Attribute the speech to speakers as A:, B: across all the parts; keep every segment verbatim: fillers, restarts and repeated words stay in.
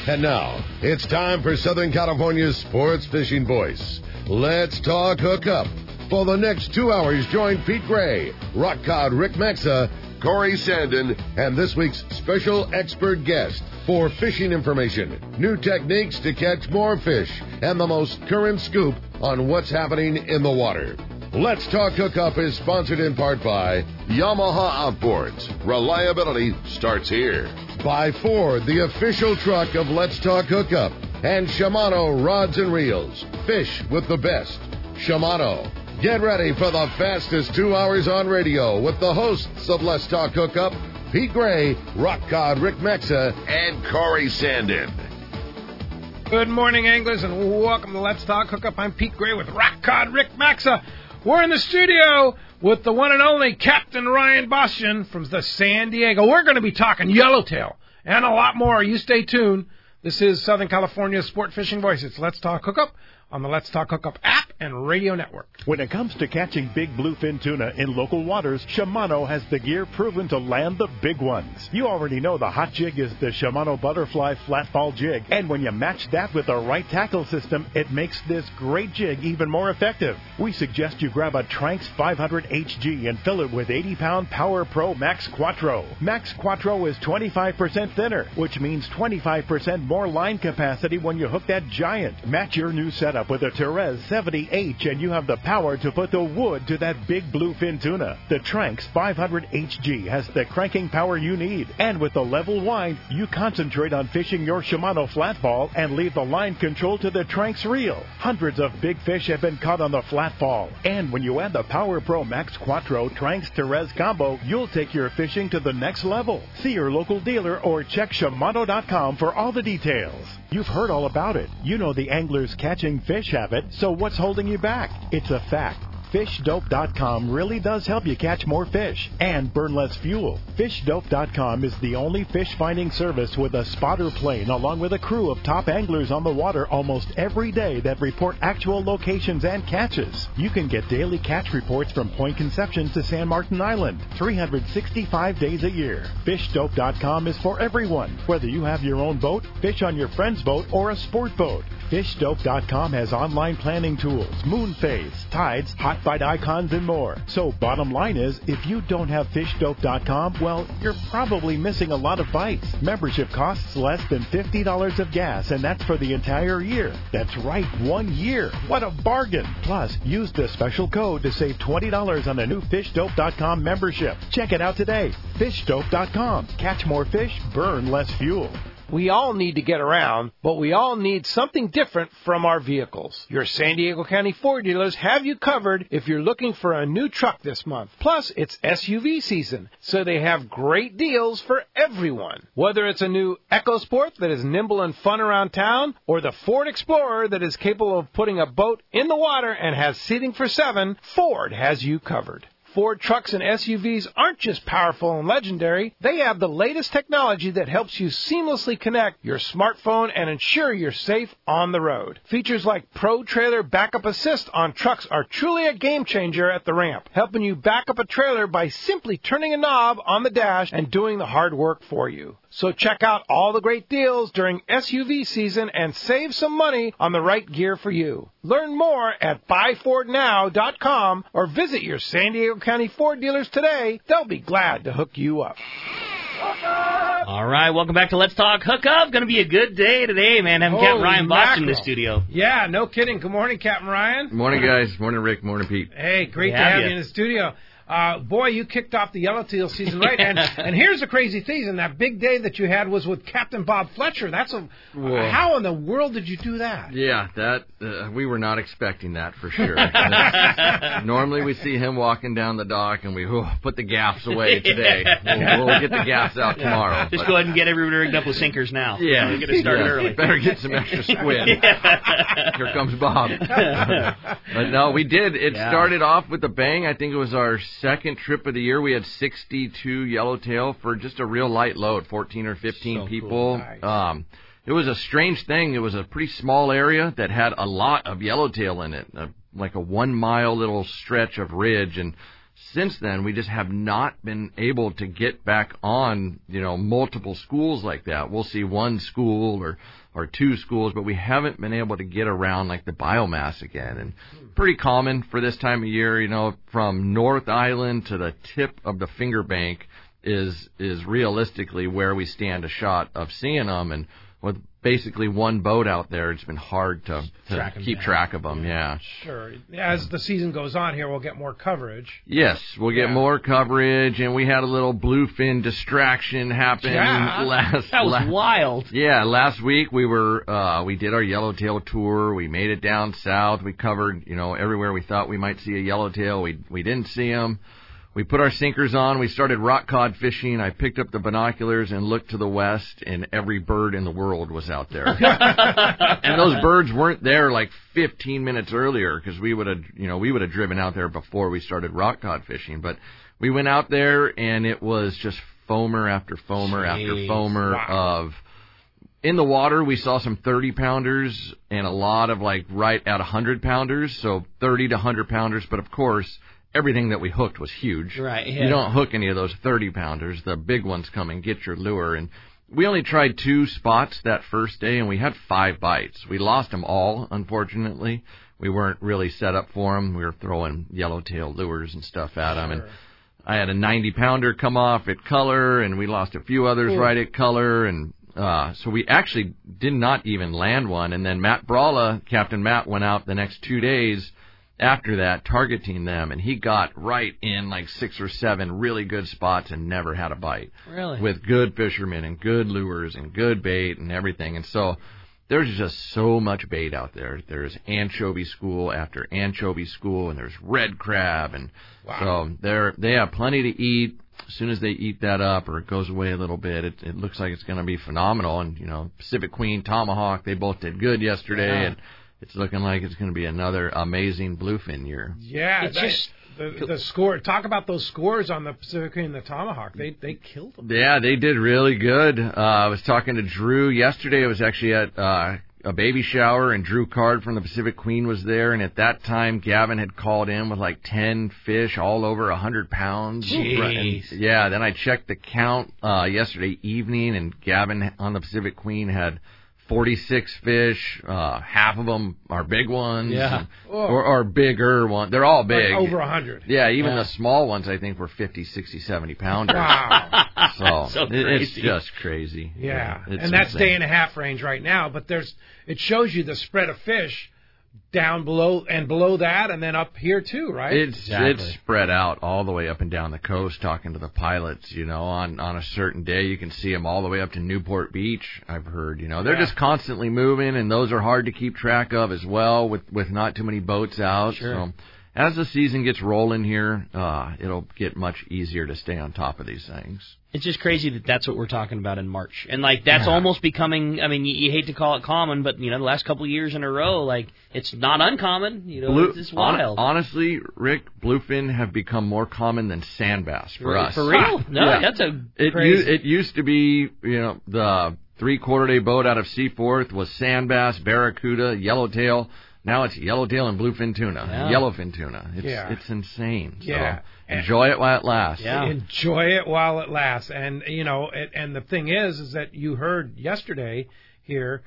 A: And now, it's time for Southern California's sports fishing voice. Let's talk hookup. For the next two hours, join Pete Gray, Rock Cod Rick Maxa, Corey Sandin, and this week's special expert guest for fishing information, new techniques to catch more fish, and the most current scoop on what's happening in the water. Let's Talk Hookup is sponsored in part by Yamaha Outboards. Reliability starts here. By Ford, the official truck of Let's Talk Hookup. And Shimano Rods and Reels. Fish with the best. Shimano. Get ready for the fastest two hours on radio with the hosts of Let's Talk Hookup, Pete Gray, Rock Cod Rick Maxa, and Corey Sandin.
B: Good morning, anglers, and welcome to Let's Talk Hookup. I'm Pete Gray with Rock Cod Rick Maxa. We're in the studio with the one and only Captain Ryan Bastian from the San Diego. We're going to be talking yellowtail and a lot more. You stay tuned. This is Southern California's Sport Fishing Voice. It's Let's Talk Hookup on the Let's Talk Hookup app and radio network.
C: When it comes to catching big bluefin tuna in local waters, Shimano has the gear proven to land the big ones. You already know the hot jig is the Shimano Butterfly Flatball Jig, and when you match that with the right tackle system, it makes this great jig even more effective. We suggest you grab a Tranx five hundred H G and fill it with eighty pound Power Pro Max Quattro. Max Quattro is twenty-five percent thinner, which means twenty-five percent more line capacity when you hook that giant. Match your new setup with a Therese seventy H and you have the power to put the wood to that big bluefin tuna. The Tranx five hundred H G has the cranking power you need, and with the level wind, you concentrate on fishing your Shimano flatball and leave the line control to the Tranx reel. Hundreds of big fish have been caught on the flatball, and when you add the Power Pro Max Quattro Tranx Therese combo, you'll take your fishing to the next level. See your local dealer or check Shimano dot com for all the details. You've heard all about it. You know the angler's catching fish habit, so what's holding you back? It's a fact. Fish Dope dot com really does help you catch more fish and burn less fuel. Fish Dope dot com is the only fish finding service with a spotter plane along with a crew of top anglers on the water almost every day that report actual locations and catches. You can get daily catch reports from Point Conception to San Martin Island, three hundred sixty-five days a year. Fish Dope dot com is for everyone, whether you have your own boat, fish on your friend's boat, or a sport boat. Fish Dope dot com has online planning tools, moon phase, tides, hot bite icons, and more. So bottom line is, if you don't have Fish Dope dot com, well, you're probably missing a lot of bites. Membership costs less than fifty dollars of gas, and that's for the entire year. That's right, one year. What a bargain. Plus, use the special code to save twenty dollars on a new Fish Dope dot com membership. Check it out today. Fish Dope dot com. Catch more fish, burn less fuel.
B: We all need to get around, but we all need something different from our vehicles. Your San Diego County Ford dealers have you covered if you're looking for a new truck this month. Plus, it's S U V season, so they have great deals for everyone. Whether it's a new EcoSport that is nimble and fun around town, or the Ford Explorer that is capable of putting a boat in the water and has seating for seven, Ford has you covered. Ford trucks and S U Vs aren't just powerful and legendary. They have the latest technology that helps you seamlessly connect your smartphone and ensure you're safe on the road. Features like Pro Trailer Backup Assist on trucks are truly a game changer at the ramp, helping you back up a trailer by simply turning a knob on the dash and doing the hard work for you. So check out all the great deals during S U V season and save some money on the right gear for you. Learn more at buy ford now dot com or visit your San Diego County Ford dealers today. They'll be glad to hook you up.
D: All right, welcome back to Let's Talk Hookup. Going to be a good day today, man. Having Captain Ryan Bastian in the studio.
B: Yeah, no kidding. Good morning, Captain Ryan.
E: Good morning, guys. Morning, Rick. Morning, Pete.
B: Hey, great to have you in the studio. Uh, boy, you kicked off the yellowtail season right. And and here's the crazy thing. And that big day that you had was with Captain Bob Fletcher. That's a uh, how in the world did you do that?
E: Yeah, that uh, we were not expecting that for sure. Normally we see him walking down the dock and we oh, put the gaffs away today. We'll, we'll get the gaffs out tomorrow.
D: Just but, go ahead and get everybody rigged up with sinkers now.
E: Yeah.
D: We'll get it started
E: yeah.
D: early.
E: Better get some extra squid. Yeah. Here comes Bob. But no, we did. It yeah. started off with a bang. I think it was our second trip of the year. We had sixty-two yellowtail for just a real light load, fourteen or fifteen so people. Cool. Nice. Um, it was a strange thing. It was a pretty small area that had a lot of yellowtail in it, a, like a one-mile little stretch of ridge, and since then, we just have not been able to get back on, you know, multiple schools like that. We'll see one school or, or two schools, but we haven't been able to get around like the biomass again. And pretty common for this time of year, you know, from North Island to the tip of the Finger Bank is is realistically where we stand a shot of seeing them. And with basically one boat out there, it's been hard to, to track keep down. track of them, yeah.
B: Sure. As the season goes on here, we'll get more coverage.
E: Yes, we'll get yeah. more coverage, and we had a little bluefin distraction happen.
B: Yeah.
E: Last,
D: that was
E: last,
D: wild.
E: Yeah, last week we were, uh, we did our yellowtail tour. We made it down south. We covered, you know, everywhere we thought we might see a yellowtail. We, we didn't see them. We put our sinkers on. We started rock cod fishing. I picked up the binoculars and looked to the west, and every bird in the world was out there. And those birds weren't there like fifteen minutes earlier, because we would have, you know, we would have driven out there before we started rock cod fishing. But we went out there, and it was just foamer after foamer Jeez. after foamer wow. of. In the water, we saw some thirty pounders and a lot of like right at one hundred pounders, so thirty to one hundred pounders. But of course, everything that we hooked was huge.
D: Right. Yeah.
E: You don't hook any of those thirty pounders. The big ones come and get your lure. And we only tried two spots that first day, and we had five bites. We lost them all, unfortunately. We weren't really set up for them. We were throwing yellowtail lures and stuff at them. Sure. And I had a ninety pounder come off at color, and we lost a few others Ooh. right at color. And uh, so we actually did not even land one. And then Matt Brawla, Captain Matt, went out the next two days after that, targeting them, and he got right in like six or seven really good spots and never had a bite.
D: Really?
E: With good fishermen and good lures and good bait and everything. And so there's just so much bait out there. There's anchovy school after anchovy school, and there's red crab. And wow. so they're, they have plenty to eat. As soon as they eat that up or it goes away a little bit, it, it looks like it's going to be phenomenal. And, you know, Pacific Queen, Tomahawk, they both did good yesterday. Yeah. And it's looking like it's going to be another amazing bluefin year.
B: Yeah, it's just the, the score. Talk about those scores on the Pacific Queen and the Tomahawk. They they killed them.
E: Yeah, they did really good. Uh, I was talking to Drew yesterday. I was actually at uh, a baby shower, and Drew Card from the Pacific Queen was there. And at that time, Gavin had called in with like ten fish, all over one hundred pounds.
D: Jeez.
E: And, yeah, then I checked the count uh, yesterday evening, and Gavin on the Pacific Queen had forty-six fish. Uh, half of them are big ones.
D: Yeah.
E: Or, or bigger ones. They're all big.
B: Like over one hundred.
E: Yeah, even
D: yeah.
E: the small ones, I think, were fifty, sixty, seventy pounders.
B: Wow.
E: So,
D: so
E: it, it's
D: crazy.
E: just crazy.
B: Yeah.
E: yeah
B: and that's day and a half range right now, but there's it shows you the spread of fish down below and below that, and then up here too, right?
E: It's
D: exactly.
E: it's spread out all the way up and down the coast. Talking to the pilots, you know, on on a certain day you can see them all the way up to Newport Beach. I've heard, you know, they're yeah. just constantly moving, and those are hard to keep track of as well with with not too many boats out.
D: Sure.
E: So as the season gets rolling here, uh, it'll get much easier to stay on top of these things.
D: It's just crazy that that's what we're talking about in March. And, like, that's
E: yeah.
D: almost becoming, I mean, you, you hate to call it common, but, you know, the last couple of years in a row, like, it's not uncommon. You know,
E: Blue,
D: it's, it's wild.
E: On, honestly, Rick, bluefin have become more common than sand bass for,
D: for
E: us.
D: For real? No,
E: yeah.
D: that's a
E: it,
D: crazy.
E: It used to be, you know, the three-quarter day boat out of Seaforth was sand bass, barracuda, yellowtail. Now it's yellowtail and bluefin tuna,
D: yeah.
E: yellowfin tuna. It's
B: yeah.
E: it's insane. So
B: yeah.
E: enjoy it while it lasts.
D: Yeah.
B: Enjoy it while it lasts. And, you know, it, and the thing is, is that you heard yesterday here,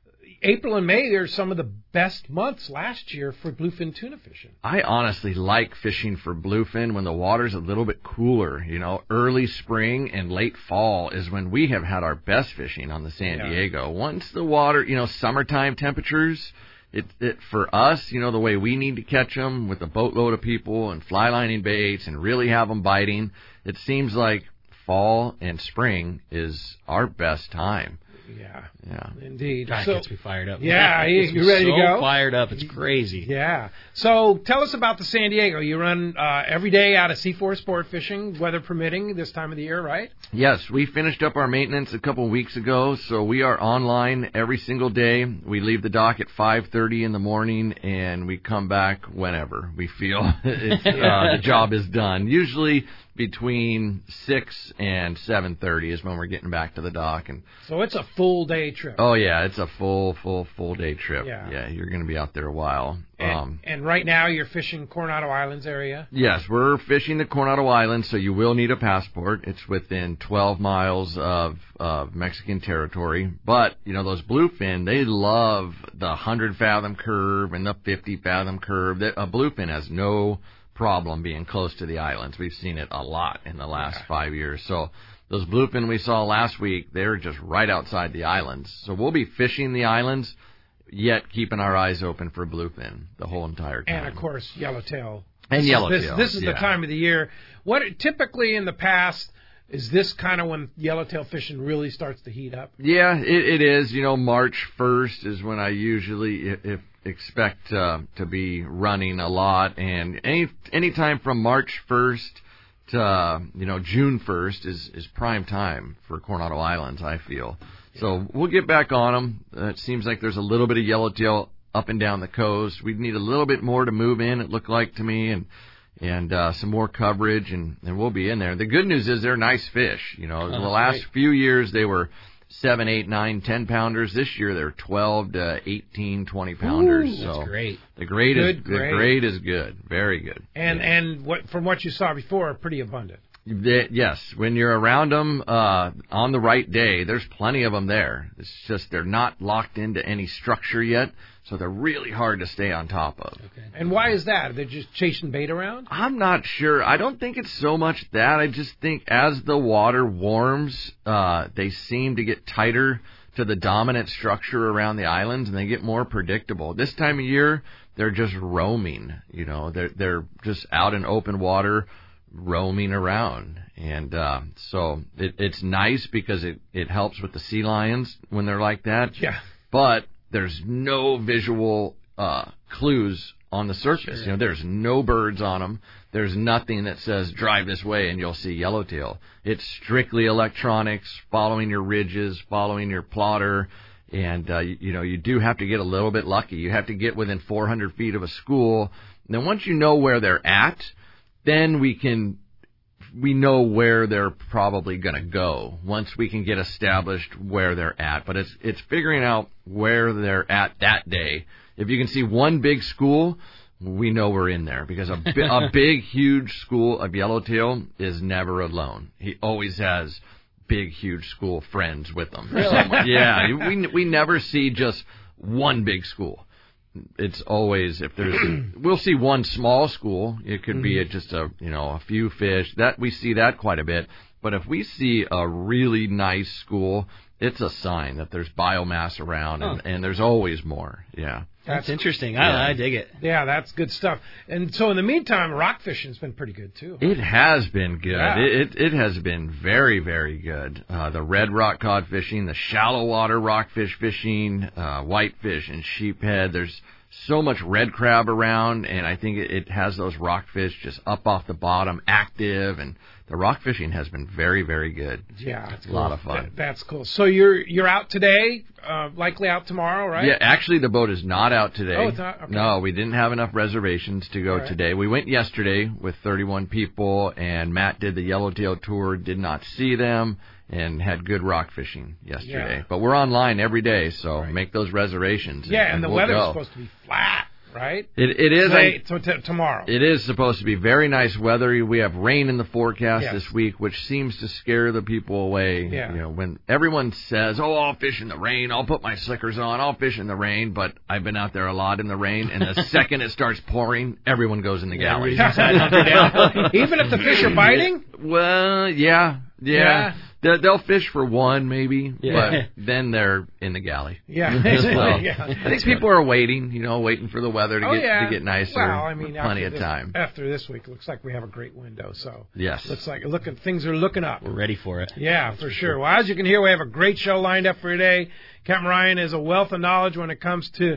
B: April and May are some of the best months last year for bluefin tuna fishing.
E: I honestly like fishing for bluefin when the water's a little bit cooler. You know, early spring and late fall is when we have had our best fishing on the San
B: yeah.
E: Diego. Once the water, you know, summertime temperatures, It, it for us, you know, the way we need to catch them with a boatload of people and fly lining baits and really have them biting, it seems like fall and spring is our best time.
B: Yeah,
E: yeah,
B: indeed.
D: God,
B: so,
D: gets me fired up.
B: Yeah, you, you ready
D: so
B: to go?
D: Fired up, it's crazy.
B: Yeah. So tell us about the San Diego. You run uh, every day out of Seaforth Sport Fishing, weather permitting, this time of the year, right?
E: Yes, we finished up our maintenance a couple weeks ago, so we are online every single day. We leave the dock at five thirty in the morning, and we come back whenever we feel it's, uh, the job is done. Usually between six and seven thirty is when we're getting back to the dock. And
B: so it's a full day trip.
E: Oh yeah, it's a full, full, full day trip.
B: Yeah,
E: yeah you're going to be out there a while.
B: And,
E: um,
B: and right now you're fishing Coronado Islands area?
E: Yes, we're fishing the Coronado Islands, so you will need a passport. It's within twelve miles of, of Mexican territory. But, you know, those bluefin, they love the one hundred fathom curve and the fifty fathom curve. A bluefin has no problem being close to the islands. We've seen it a lot in the last yeah. five years. So those bluefin we saw last week, they're just right outside the islands. So we'll be fishing the islands, yet keeping our eyes open for bluefin the whole entire time.
B: And, of course, yellowtail.
E: And
B: this
E: yellowtail.
B: Is, this, this is
E: yeah.
B: the time of the year. What typically in the past, is this kind of when yellowtail fishing really starts to heat up?
E: Yeah, it, it is. You know, March first is when I usually if, expect uh, to be running a lot. And any anytime from March first to, uh, you know, June first is, is prime time for Coronado Islands, I feel. So we'll get back on them. Uh, it seems like there's a little bit of yellowtail up and down the coast. We need a little bit more to move in, it looked like to me, and and uh, some more coverage, and, and we'll be in there. The good news is they're nice fish. You know, oh, the last great. few years they were seven, eight, nine, ten pounders. This year they're twelve to eighteen, twenty pounders.
D: Ooh,
E: so
D: that's great.
E: The grade
B: good
E: is
B: grade.
E: the grade is good, very good.
B: And
E: yeah.
B: and what from what you saw before, pretty abundant.
E: They, yes, when you're around them uh, on the right day, there's plenty of them there. It's just they're not locked into any structure yet, so they're really hard to stay on top of.
B: Okay. And why is that? They're just chasing bait around?
E: I'm not sure. I don't think it's so much that. I just think as the water warms, uh, they seem to get tighter to the dominant structure around the islands, and they get more predictable. This time of year, they're just roaming. You know, they're they're just out in open water, roaming around. And uh, so it, it's nice because it, it helps with the sea lions when they're like that.
B: Yeah.
E: But there's no visual uh, clues on the surface. Sure. You know, there's no birds on them. There's nothing that says drive this way and you'll see yellowtail. It's strictly electronics, following your ridges, following your plotter. And, uh, you, you know, you do have to get a little bit lucky. You have to get within four hundred feet of a school. And then once you know where they're at, then we can, we know where they're probably going to go once we can get established where they're at. But it's, it's figuring out where they're at that day. If you can see one big school, we know we're in there because a, a big, huge school of yellowtail is never alone. He always has big, huge school friends with them.
B: Really?
E: Yeah. We, we never see just one big school. It's always, if there's, we'll see one small school. It could mm-hmm. be a, just a, you know, a few fish. That we see that quite a bit. But if we see a really nice school, it's a sign that there's biomass around, and, oh. and there's always more. Yeah.
D: That's interesting.
E: Yeah.
D: I, I dig it.
B: Yeah, that's good stuff. And so in the meantime, rock fishing's been pretty good, too.
E: It has been good.
B: Yeah.
E: It, it it has been very, very good. Uh, the red rock cod fishing, the shallow water rockfish fishing, uh, whitefish and sheephead. There's so much red crab around, and I think it, it has those rockfish just up off the bottom, active, and the rock fishing has been very, very good.
B: Yeah, that's
E: a
B: cool.
E: lot of fun.
B: That, that's cool. So you're you're out today, uh, likely out tomorrow, right?
E: Yeah, actually the boat is not out today.
B: Oh, it's not? Okay.
E: No, we didn't have enough reservations to go right. today. We went yesterday with thirty-one people, and Matt did the Yellowtail tour, did not see them, and had good rock fishing yesterday.
B: Yeah.
E: But we're online every day, so
B: right.
E: make those reservations.
B: Yeah, and,
E: and
B: the
E: we'll
B: weather's
E: go.
B: supposed to be flat, right?
E: It It is.
B: Today,
E: I,
B: so t- tomorrow.
E: It is supposed to be very nice weather. We have rain in the forecast
B: yes.
E: this week, which seems to scare the people away.
B: Yeah.
E: You know, when everyone says, "Oh, I'll fish in the rain. I'll put my slickers on. I'll fish in the rain." But I've been out there a lot in the rain, and the second it starts pouring, everyone goes in the galley.
B: Even if the fish are biting?
E: Well, yeah, yeah.
B: Yeah.
E: They'll, they'll fish for one, maybe,
D: Yeah.
E: but then they're in the galley.
B: Yeah.
E: So,
B: yeah.
E: I think people are waiting, you know, waiting for the weather to
B: oh,
E: get
B: yeah.
E: to get nicer.
B: Well, I mean,
E: plenty
B: after
E: of
B: this,
E: time.
B: After this week, looks like we have a great window. So
E: Yes.
B: looks like looking things are looking up.
D: We're ready for it.
B: Yeah, for sure. Well, as you can hear, we have a great show lined up for today. Captain Ryan is a wealth of knowledge when it comes to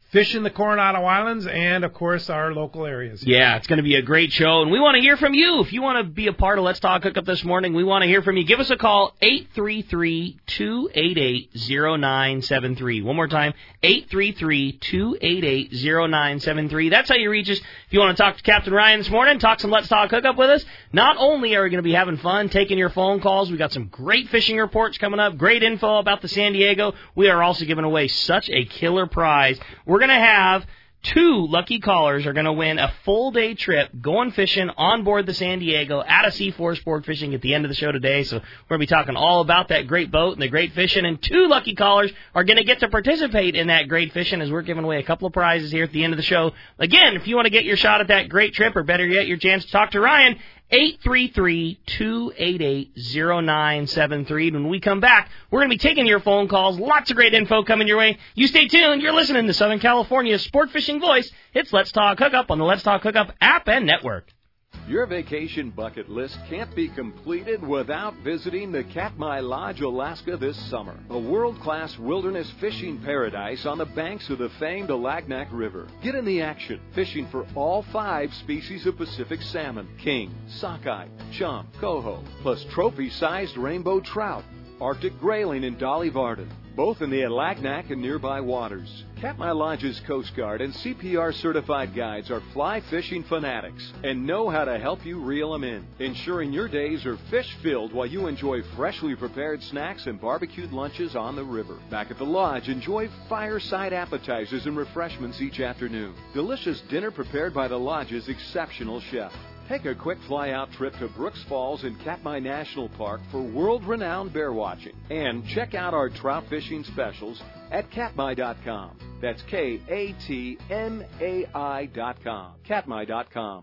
B: fish in the Coronado Islands and, of course, our local areas.
D: Yeah, it's going to be a great show, and we want to hear from you. If you want to be a part of Let's Talk Hookup this morning, we want to hear from you. Give us a call, eight three three, two eight eight, zero nine seven three. One more time, eight three three, two eight eight, zero nine seven three. That's how you reach us. If you want to talk to Captain Ryan this morning, talk some Let's Talk Hookup with us. Not only are we going to be having fun, taking your phone calls, we got some great fishing reports coming up, great info about the San Diego. We are also giving away such a killer prize. We're going to have two lucky callers are going to win a full day trip going fishing on board the San Diego at a C four Sport Fishing at the end of the show today. So we're going to be talking all about that great boat and the great fishing. And two lucky callers are going to get to participate in that great fishing as we're giving away a couple of prizes here at the end of the show. Again, if you want to get your shot at that great trip, or better yet, your chance to talk to Ryan, eight three three, two eight eight, zero nine seven three. When we come back, we're going to be taking your phone calls. Lots of great info coming your way. You stay tuned. You're listening to Southern California's Sport Fishing Voice. It's Let's Talk Hookup on the Let's Talk Hookup app and network.
F: Your vacation bucket list can't be completed without visiting the Katmai Lodge, Alaska this summer. A world-class wilderness fishing paradise on the banks of the famed Alagnak River. Get in the action, fishing for all five species of Pacific salmon: king, sockeye, chum, coho, plus trophy-sized rainbow trout, Arctic grayling, and Dolly Varden, both in the Alagnak and nearby waters. Katmai Lodge's Coast Guard and C P R certified guides are fly fishing fanatics and know how to help you reel them in, ensuring your days are fish-filled while you enjoy freshly prepared snacks and barbecued lunches on the river. Back at the lodge, enjoy fireside appetizers and refreshments each afternoon. Delicious dinner prepared by the lodge's exceptional chef. Take a quick fly-out trip to Brooks Falls in Katmai National Park for world-renowned bear watching. And check out our trout fishing specials at katmai dot com. That's K A T M A I dot com. katmai dot com.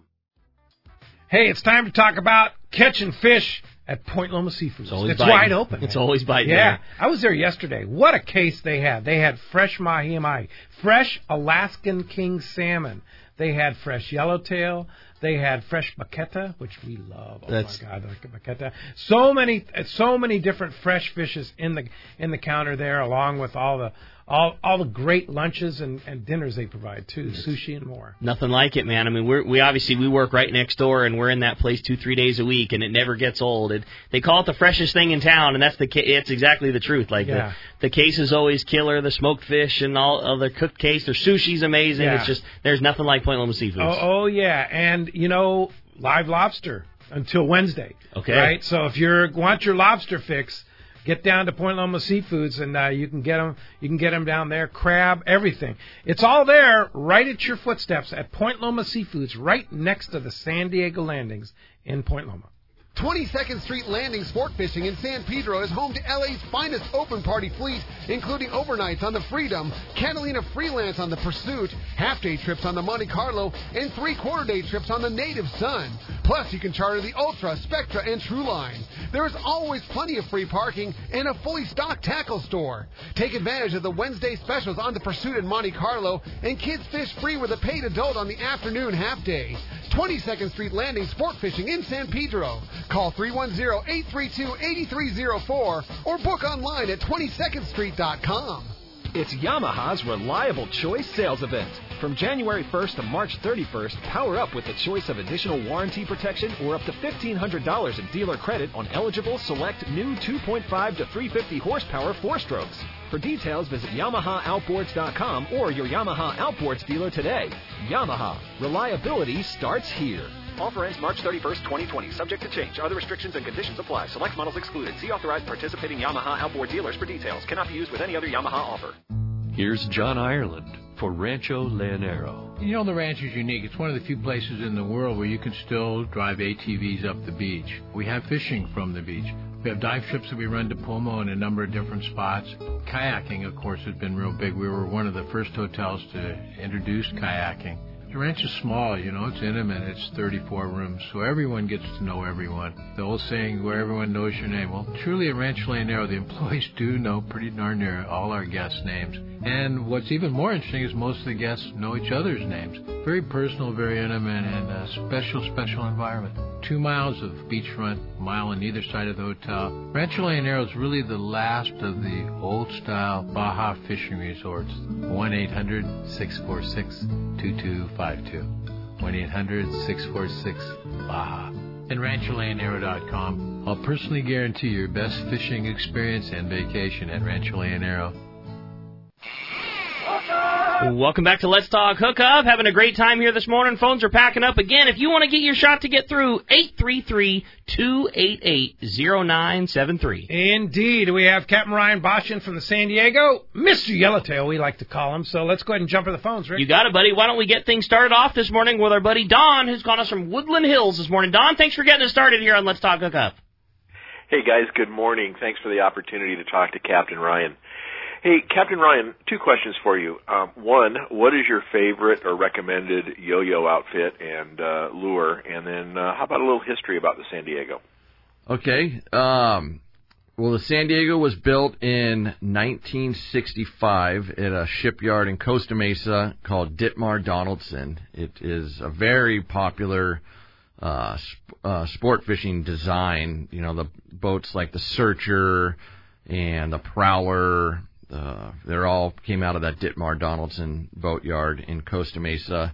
B: Hey, it's time to talk about catching fish at Point Loma Seafood. It's, it's wide open.
D: It's man. always biting.
B: Yeah,
D: there.
B: I was there yesterday. What a case they had. They had fresh mahi-mahi, fresh Alaskan king salmon. They had fresh yellowtail. They had fresh maqueta, which we love. Oh That's, my God, the maqueta! So many, so many different fresh fishes in the in the counter there, along with all the all all the great lunches and, and dinners they provide too, sushi and more.
D: Nothing like it, man. I mean, we're, we obviously we work right next door, and we're in that place two three days a week, and it never gets old. It, they call it the freshest thing in town, and that's the it's exactly the truth. Like yeah. the the case is always killer. The smoked fish and all of the cooked case, their sushi's amazing. Yeah. It's just there's nothing like Point Loma Seafood.
B: Oh, oh yeah, and you know, live lobster until Wednesday.
D: Okay.
B: Right. So if you want your lobster fix, get down to Point Loma Seafoods, and uh, you can get them. You can get them down there. Crab, everything. It's all there, right at your footsteps at Point Loma Seafoods, right next to the San Diego Landings in Point Loma.
G: twenty-second Street Landing Sport Fishing in San Pedro is home to L A's finest open party fleet, including overnights on the Freedom, Catalina Freelance on the Pursuit, half-day trips on the Monte Carlo, and three-quarter-day trips on the Native Sun. Plus, you can charter the Ultra, Spectra, and True Line. There is always plenty of free parking and a fully stocked tackle store. Take advantage of the Wednesday specials on the Pursuit and Monte Carlo, and kids fish free with a paid adult on the afternoon half-day. twenty-second Street Landing Sport Fishing in San Pedro. Call three one zero, eight three two, eight three zero four or book online at twenty-second street dot com.
H: It's Yamaha's Reliable Choice sales event. From January first to March thirty-first, power up with the choice of additional warranty protection or up to fifteen hundred dollars in dealer credit on eligible select new two point five to three fifty horsepower four-strokes. For details, visit Yamaha Outboards dot com or your Yamaha Outboards dealer today. Yamaha. Reliability starts here. Offer ends March thirty-first, twenty twenty. Subject to change. Other restrictions and conditions apply. Select models excluded. See authorized participating Yamaha outboard dealers for details. Cannot be used with any other Yamaha offer.
I: Here's John Ireland for Rancho Leonero.
J: You know, the ranch is unique. It's one of the few places in the world where you can still drive A T Vs up the beach. We have fishing from the beach. We have dive trips that we run to Pomo in a number of different spots. Kayaking, of course, has been real big. We were one of the first hotels to introduce kayaking. The ranch is small, you know, it's intimate, it's thirty-four rooms, so everyone gets to know everyone. The old saying, where everyone knows your name. Well, truly at Rancho Leonero, the employees do know pretty darn near all our guests' names. And what's even more interesting is most of the guests know each other's names. Very personal, very intimate, and a special, special environment. two miles of beachfront, a mile on either side of the hotel. Rancho Leonero is really the last of the old-style Baja fishing resorts. one eight hundred, six four six, two two five two. one eight hundred, six four six, Baja. And rancho leonero dot com. I'll personally guarantee your best fishing experience and vacation at Rancho Leonero.
D: Welcome back to Let's Talk Hookup. Having a great time here this morning. Phones are packing up again. If you want to get your shot to get through, eight three three, two eight eight, zero nine seven three.
B: Indeed. We have Captain Ryan Boshin from the San Diego, Mister Yellowtail, we like to call him. So let's go ahead and jump to the phones, Rick.
D: You got it, buddy. Why don't we get things started off this morning with our buddy Don, who's calling us from Woodland Hills this morning. Don, thanks for getting us started here on Let's Talk Hookup.
K: Hey, guys. Good morning. Thanks for the opportunity to talk to Captain Ryan. Hey, Captain Ryan, two questions for you. Um, one, what is your favorite or recommended yo-yo outfit and uh, lure? And then uh, how about a little history about the San Diego?
E: Okay. Um, well, the San Diego was built in nineteen sixty-five at a shipyard in Costa Mesa called Ditmar Donaldson. It is a very popular uh, sp- uh, sport fishing design. You know, the boats like the Searcher and the Prowler. Uh, they're all came out of that Ditmar Donaldson boatyard in Costa Mesa.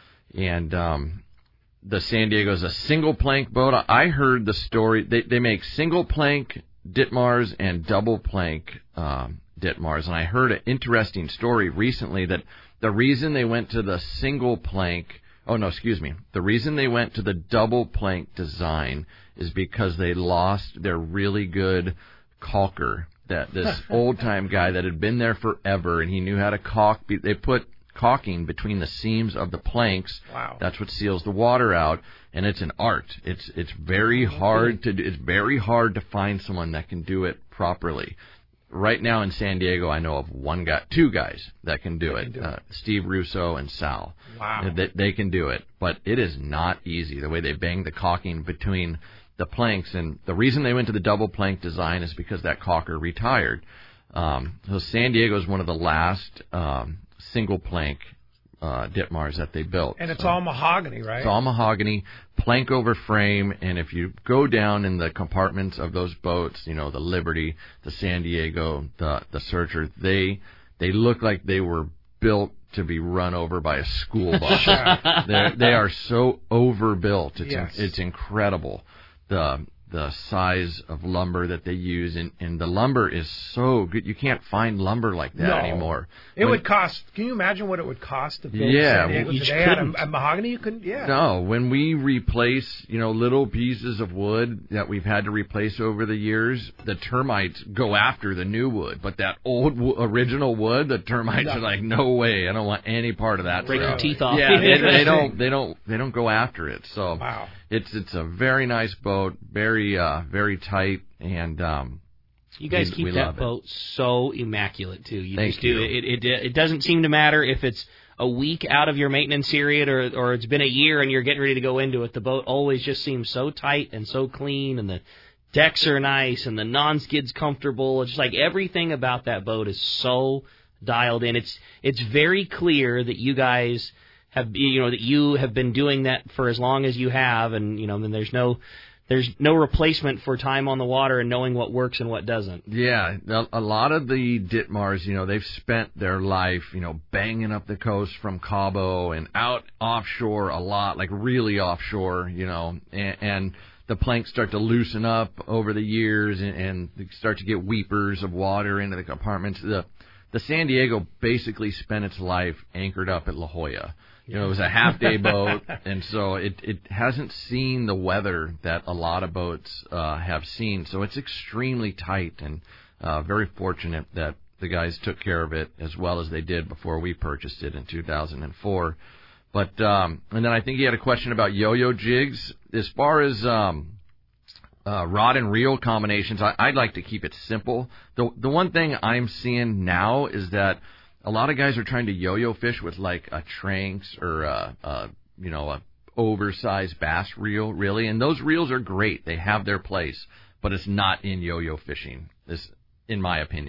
E: And um, the San Diego is a single plank boat. I heard the story. They, they make single plank Ditmars and double plank um, Ditmars. And I heard an interesting story recently that the reason they went to the single plank, oh, no, excuse me, the reason they went to the double plank design is because they lost their really good caulker. That this old-time guy that had been there forever, and he knew how to caulk. They put caulking between the seams of the planks.
B: Wow.
E: That's what seals the water out, and it's an art. It's it's very hard to do. It's very hard to find someone that can do it properly. Right now in San Diego, I know of one guy, two guys that can do
B: they
E: it.
B: Can do
E: uh,
B: it.
E: Steve Russo and Sal.
B: Wow.
E: They, they can do it, but it is not easy. The way they bang the caulking between the planks, and the reason they went to the double plank design is because that caulker retired. Um, so San Diego is one of the last um, single plank uh, Ditmars that they built.
B: And it's
E: so,
B: all mahogany, right?
E: It's all mahogany, plank over frame, and if you go down in the compartments of those boats, you know, the Liberty, the San Diego, the the Searcher, they they look like they were built to be run over by a school bus. They're, they are so overbuilt. It's
B: yes.
E: it's incredible. The the size of lumber that they use, and, and the lumber is so good. You can't find lumber like that
B: no.
E: anymore.
B: It
E: when,
B: would cost, can you imagine what it would cost to build
E: yeah,
B: San Diego
E: you
B: today out of, of mahogany? You couldn't, yeah.
E: No, when we replace, you know, little pieces of wood that we've had to replace over the years, the termites go after the new wood. But that old w- original wood, the termites no. are like, no way, I don't want any part of that.
D: Break
E: stuff.
D: your teeth off.
E: Yeah, they, they don't, they don't, they don't go after it. So
B: wow.
E: it's it's a very nice boat, very uh, very tight, and um,
D: you guys
E: we,
D: keep
E: we
D: that
E: love
D: boat
E: it.
D: so immaculate too. You
E: Thank
D: just
E: you.
D: do it. It, it. it doesn't seem to matter if it's a week out of your maintenance period or or it's been a year and you're getting ready to go into it. The boat always just seems so tight and so clean, and the decks are nice and the non-skid's comfortable. It's just like everything about that boat is so dialed in. It's it's very clear that you guys have, you know, that you have been doing that for as long as you have, and you know, then there's no there's no replacement for time on the water and knowing what works and what doesn't.
E: Yeah, a lot of the Ditmars, you know, they've spent their life, you know, banging up the coast from Cabo and out offshore a lot, like really offshore, you know, and, and the planks start to loosen up over the years, and, and they start to get weepers of water into the compartments. The the San Diego basically spent its life anchored up at La Jolla. You know, it was a half-day boat, and so it, it hasn't seen the weather that a lot of boats uh, have seen. So it's extremely tight, and uh, very fortunate that the guys took care of it as well as they did before we purchased it in two thousand four. But um, and then I think you had a question about yo-yo jigs. As far as um, uh, rod and reel combinations, I, I'd like to keep it simple. The the one thing I'm seeing now is that a lot of guys are trying to yo-yo fish with like a Tranx or a, a you know a oversized bass reel, really, and those reels are great. They have their place, but it's not in yo-yo fishing. This, in my opinion,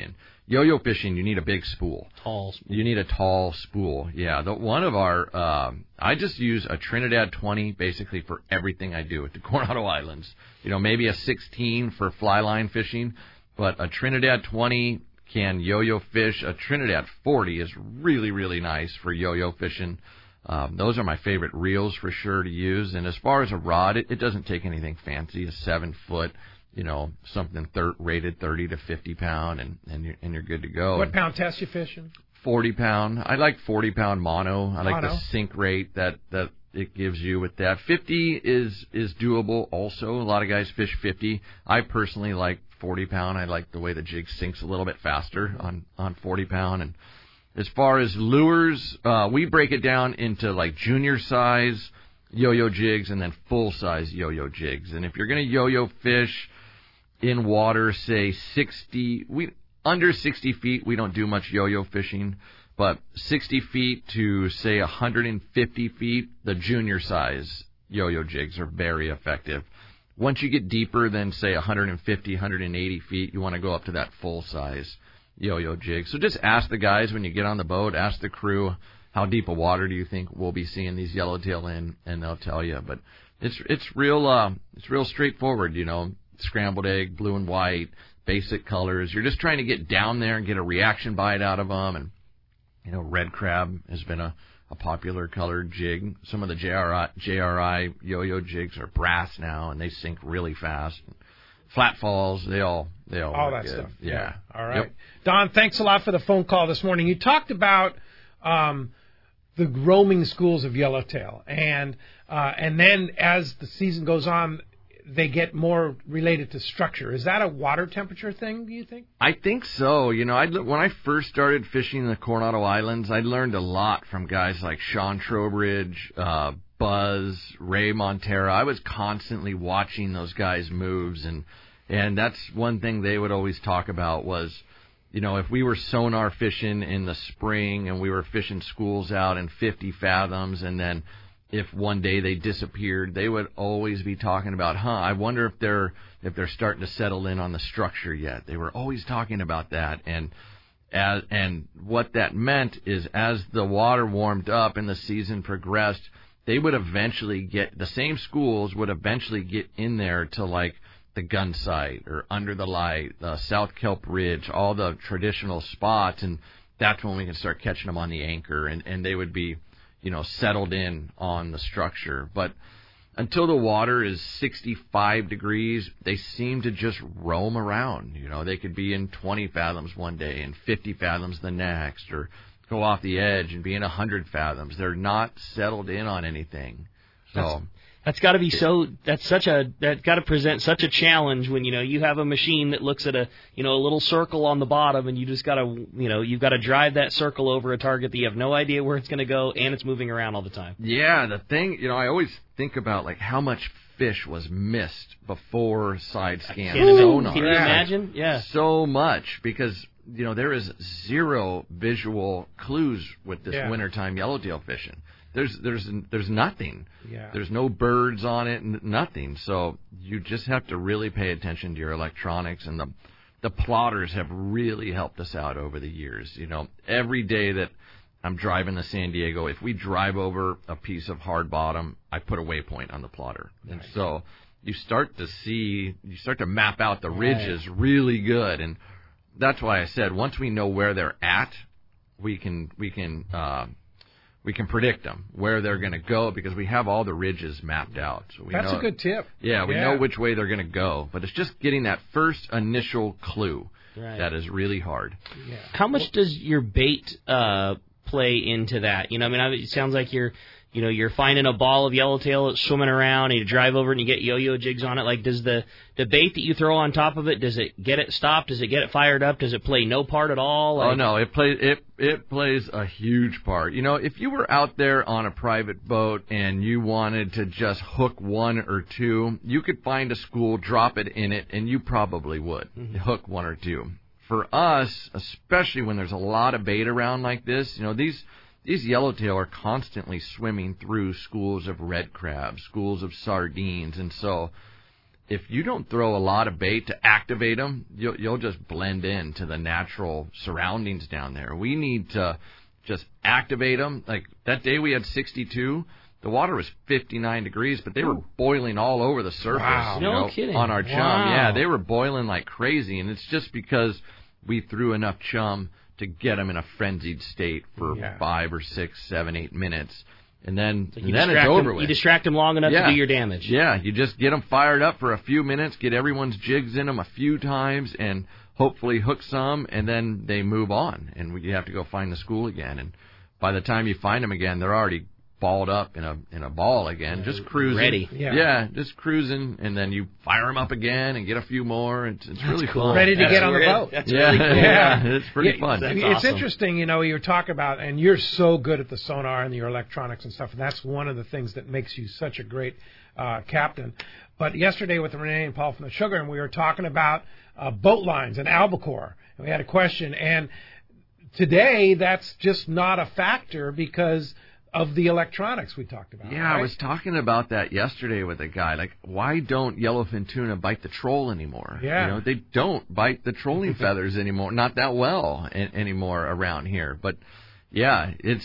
E: yo-yo fishing, you need a big spool.
D: Tall spool.
E: You need a tall spool. Yeah, the, one of our, um, I just use a Trinidad twenty basically for everything I do at the Coronado Islands. You know, maybe a sixteen for fly line fishing, but a Trinidad twenty can yo-yo fish. A Trinidad forty is really, really nice for yo-yo fishing. Um, those are my favorite reels for sure to use. And as far as a rod, it, it doesn't take anything fancy. A seven foot, you know, something thir- rated thirty to fifty pound, and and you're, and you're good to go.
B: What pound test you fishing?
E: forty pound. I like forty pound mono. I like
B: mono.
E: the sink rate that that it gives you with that. fifty is is doable also. A lot of guys fish fifty. I personally like forty pound. I like the way the jig sinks a little bit faster on on forty pound. And as far as lures, uh, we break it down into like junior size yo-yo jigs and then full size yo-yo jigs. And if you're going to yo-yo fish in water, say sixty, we under sixty feet, we don't do much yo-yo fishing, but sixty feet to say one hundred fifty feet, the junior size yo-yo jigs are very effective. Once you get deeper than say one hundred fifty, one hundred eighty feet, you want to go up to that full size yo-yo jig. So just ask the guys when you get on the boat, ask the crew, how deep of water do you think we'll be seeing these yellowtail in, and they'll tell you. But it's it's real uh, it's real straightforward, you know, scrambled egg, blue and white, basic colors. You're just trying to get down there and get a reaction bite out of them. And, you know, red crab has been a, a popular colored jig. Some of the J R I, J R I yo-yo jigs are brass now, and they sink really fast. Flat falls, they all they all
B: all
E: work
B: that
E: good.
B: stuff.
E: Yeah.
B: yeah. All right.
E: Yep.
B: Don, thanks a lot for the phone call this morning. You talked about um, the roaming schools of yellowtail, and uh, and then as the season goes on, they get more related to structure. Is that a water temperature thing, do you think?
E: I think so. You know, I when I first started fishing in the Coronado Islands, I learned a lot from guys like Sean Trowbridge, uh, Buzz, Ray Montera. I was constantly watching those guys' moves, and and that's one thing they would always talk about was, you know, if we were sonar fishing in the spring and we were fishing schools out in fifty fathoms, and then if one day they disappeared, they would always be talking about, huh, I wonder if they're if they're starting to settle in on the structure yet. They were always talking about that, and as and what that meant is as the water warmed up and the season progressed, they would eventually get, the same schools would eventually get in there to like the Gun Sight or Under the Light, uh, South Kelp Ridge, all the traditional spots, and that's when we can start catching them on the anchor, and, and they would be, you know, settled in on the structure. But until the water is sixty-five degrees, they seem to just roam around. You know, they could be in twenty fathoms one day and fifty fathoms the next, or go off the edge and be in one hundred fathoms. They're not settled in on anything. So
D: that's, that's got to be so. That's such a. That's got to present such a challenge when you know you have a machine that looks at a you know a little circle on the bottom, and you just got to you know you've got to drive that circle over a target that you have no idea where it's going to go, and it's moving around all the time.
E: Yeah, the thing you know, I always think about like how much fish was missed before side scan sonar.
D: Can you imagine? Yeah,
E: so much, because you know, there is zero visual clues with this
B: yeah.
E: wintertime yellowtail fishing. There's there's there's nothing.
B: Yeah.
E: There's no birds on it, n- nothing. So you just have to really pay attention to your electronics, and the the plotters have really helped us out over the years. You know, every day that I'm driving to San Diego, if we drive over a piece of hard bottom, I put a waypoint on the plotter. Nice. And so you start to see, you start to map out the ridges right. really good. And that's why I said once we know where they're at, we can we can uh, we can predict them where they're going to go, because we have all the ridges mapped out. So we
B: that's
E: know,
B: a good tip.
E: Yeah, we
B: yeah.
E: know which way they're going to go, but it's just getting that first initial clue
D: right.
E: that is really hard.
B: Yeah.
D: How much well, does your bait uh, play into that? You know, I mean, it sounds like you're. You know, you're finding a ball of yellowtail that's swimming around, and you drive over and you get yo-yo jigs on it. Like, does the, the bait that you throw on top of it, does it get it stopped? Does it get it fired up? Does it play no part at all? Like,
E: oh, no, it plays it it plays a huge part. You know, if you were out there on a private boat and you wanted to just hook one or two, you could find a school, drop it in it, and you probably would mm-hmm. hook one or two. For us, especially when there's a lot of bait around like this, you know, these... These yellowtail are constantly swimming through schools of red crab, schools of sardines, and so if you don't throw a lot of bait to activate them, you'll, you'll just blend in to the natural surroundings down there. We need to just activate them. Like that day we had sixty-two. The water was fifty-nine degrees, but they were boiling all over the surface.
D: Wow.
E: You
D: No
E: know,
D: kidding.
E: on our chum.
D: Wow.
E: Yeah, they were boiling like crazy, and it's just because we threw enough chum to get them in a frenzied state for
D: Yeah.
E: five or six, seven, eight minutes. And then,
D: So
E: and
D: you
E: then it's
D: distract
E: over
D: them,
E: with.
D: You distract them long enough
E: Yeah.
D: to do your damage.
E: Yeah, you just get them fired up for a few minutes, get everyone's jigs in them a few times, and hopefully hook some, and then they move on, and we, you have to go find the school again. And by the time you find them again, they're already balled up in a in a ball again, just cruising.
D: Ready.
E: Yeah.
D: Yeah.
E: just cruising, and then you fire them up again and get a few more. It's, it's really
B: cool.
E: fun.
B: Ready to
E: That's
B: get on the
E: really-
B: boat.
E: That's yeah,
B: really cool.
E: yeah, it's pretty
B: Yeah,
E: fun.
B: That's
E: It's
B: it's
E: awesome.
B: interesting, you know, you're talking about, and you're so good at the sonar and your electronics and stuff, and that's one of the things that makes you such a great uh, captain. But yesterday with Renee and Paul from the Sugar, and we were talking about uh, boat lines and albacore, and we had a question, and today that's just not a factor because of the electronics we talked about.
E: Yeah,
B: right?
E: I was talking about that yesterday with a guy. Like, why don't yellowfin tuna bite the troll anymore?
B: Yeah.
E: You know, they don't bite the trolling feathers anymore, not that well a- anymore around here. But, yeah, it's...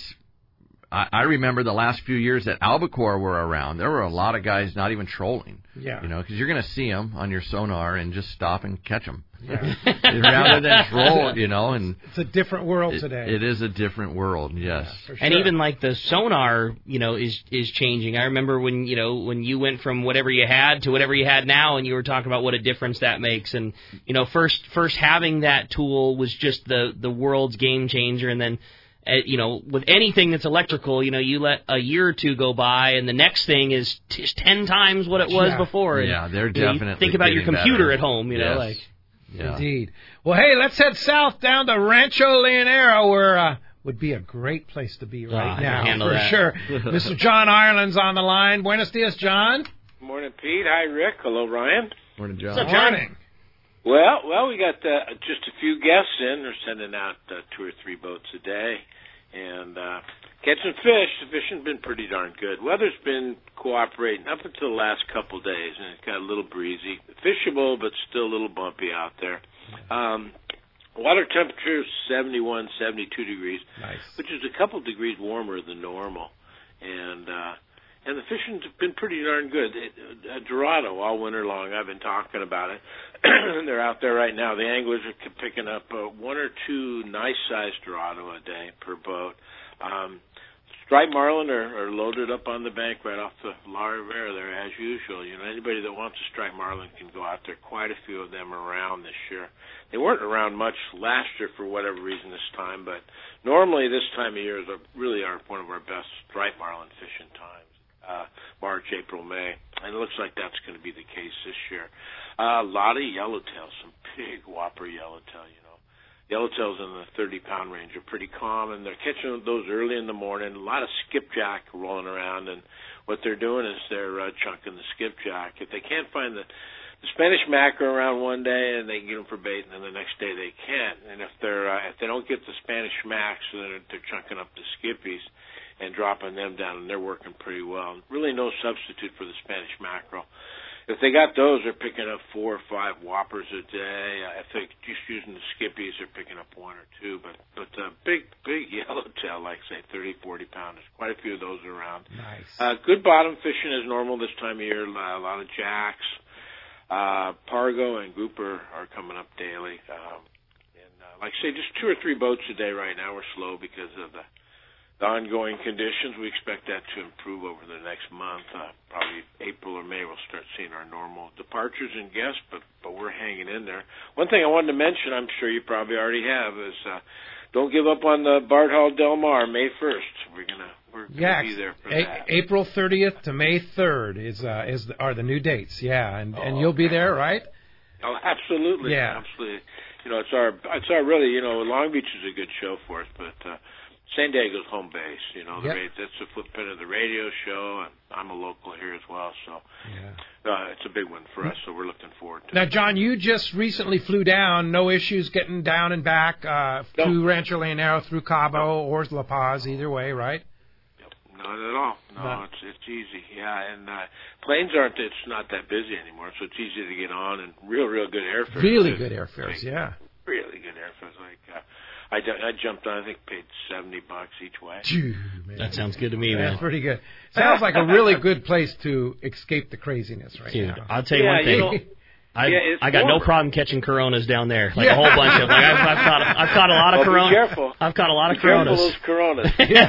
E: I, I remember the last few years that albacore were around. There were a lot of guys not even trolling.
B: Yeah.
E: You know, because you're going to see them on your sonar and just stop and catch them.
B: Yeah.
E: Rather than troll, you know. And
B: It's a different world
E: it,
B: today.
E: it is a different world, yes.
B: For
D: And
B: sure.
D: even like the sonar, you know, is is changing. I remember when you know when you went from whatever you had to whatever you had now, and you were talking about what a difference that makes. And you know, first first having that tool was just the the world's game changer, and then. Uh, you know, with anything that's electrical, you know, you let a year or two go by, and the next thing is t- ten times what it was
B: Yeah.
D: before. And,
E: Yeah, they're
D: you know, you
E: definitely
D: think about your
E: getting
D: computer
E: better.
D: at home, you know,
E: Yes.
D: like.
E: Yeah.
B: Indeed. Well, hey, let's head south down to Rancho Leonero, where uh, would be a great place to be right
D: Ah, I can
B: now,
D: handle
B: for
D: that.
B: sure. Mister John Ireland's on the line. Buenos dias, John.
L: Morning, Pete. Hi, Rick. Hello, Ryan.
E: Morning, John.
B: What's up, John?
L: Well, well, we got uh, just a few guests in. They're sending out uh, two or three boats a day, and uh, catching fish. The fishing's been pretty darn good. Weather's been cooperating up until the last couple of days, and it got a little breezy, fishable, but still a little bumpy out there. Um, water temperature is seventy-one, seventy-two degrees,
B: Nice.
L: which is a couple degrees warmer than normal, and. Uh, And the fishing's been pretty darn good. It, uh, Dorado all winter long. I've been talking about it. They're out there right now. The anglers are picking up uh, one or two nice-sized Dorado a day per boat. Um, striped marlin are, are loaded up on the bank right off the La Rivera there as usual. You know, anybody that wants a striped marlin can go out there. Quite a few of them are around this year. They weren't around much last year for whatever reason this time, but normally this time of year is a, really our, one of our best striped marlin fishing times. Uh, March, April, May, and it looks like that's going to be the case this year. Uh, a lot of yellowtail, some big whopper yellowtail, you know. Yellowtails in the thirty-pound range are pretty common. They're catching those early in the morning. A lot of skipjack rolling around, and what they're doing is they're uh, chunking the skipjack. If they can't find the, the Spanish mackerel around one day, and they can get them for bait, and then the next day they can't. And if they're uh, if they don't get the Spanish macks, then they're, they're chunking up the skippies and dropping them down, and they're working pretty well. Really no substitute for the Spanish mackerel. If they got those, they're picking up four or five whoppers a day. If they're just using the skippies, they're picking up one or two. But but uh, big, big yellowtail, like, say, thirty, forty pounders. Quite a few of those around.
B: Nice.
L: Uh, good bottom fishing is normal this time of year. A lot of jacks. Uh, Pargo and grouper are coming up daily. Um, and uh, like I say, just two or three boats a day right now. We're slow because of the The ongoing conditions. We expect that to improve over the next month. Uh, probably April or May we'll start seeing our normal departures and guests, but but we're hanging in there. One thing I wanted to mention, I'm sure you probably already have, is uh, don't give up on the Bart Hall Del Mar May first. We're gonna we're gonna
B: Yeah,
L: be there for
B: A-
L: that.
B: April thirtieth to May third is uh, is the, are the new dates. Yeah, and and
L: Oh,
B: you'll be there, right?
L: Oh, absolutely,
B: Yeah.
L: absolutely. You know, it's our it's our really you know Long Beach is a good show for us, but. Uh, San Diego's home base, you know. The
B: Yep.
L: ra- that's the footprint of the radio show, and I'm a local here as well, so
B: Yeah.
L: uh, it's a big one for us. So we're looking forward to
B: Now,
L: it.
B: John, you just recently flew down. No issues getting down and back uh,
L: No.
B: through Rancho Leonero, through Cabo or La Paz, either way, right?
L: not at all. No,
B: No.
L: it's it's easy. Yeah, and uh, planes aren't. It's not that busy anymore, so it's easy to get on and real, real good airfares.
B: Really
L: too.
B: good airfares,
L: Like,
B: yeah.
L: Really good airfares. Like uh, I, ju- I jumped on. I think paid seventy bucks each way.
B: Phew, man.
D: That sounds good to me, man.
B: That's pretty good. Sounds like a really good place to escape the craziness right
D: Dude,
B: now.
D: I'll tell you
L: Yeah,
D: one thing.
L: you know,
D: I
L: yeah, it's
D: I got no
L: warmer.
D: problem catching Coronas down there, like
B: Yeah.
D: a whole bunch of. Like I've, I've caught I've caught a lot of
L: Well, be
D: Coronas.
L: careful.
D: I've caught a lot of
L: Be careful
D: Coronas.
L: those Coronas.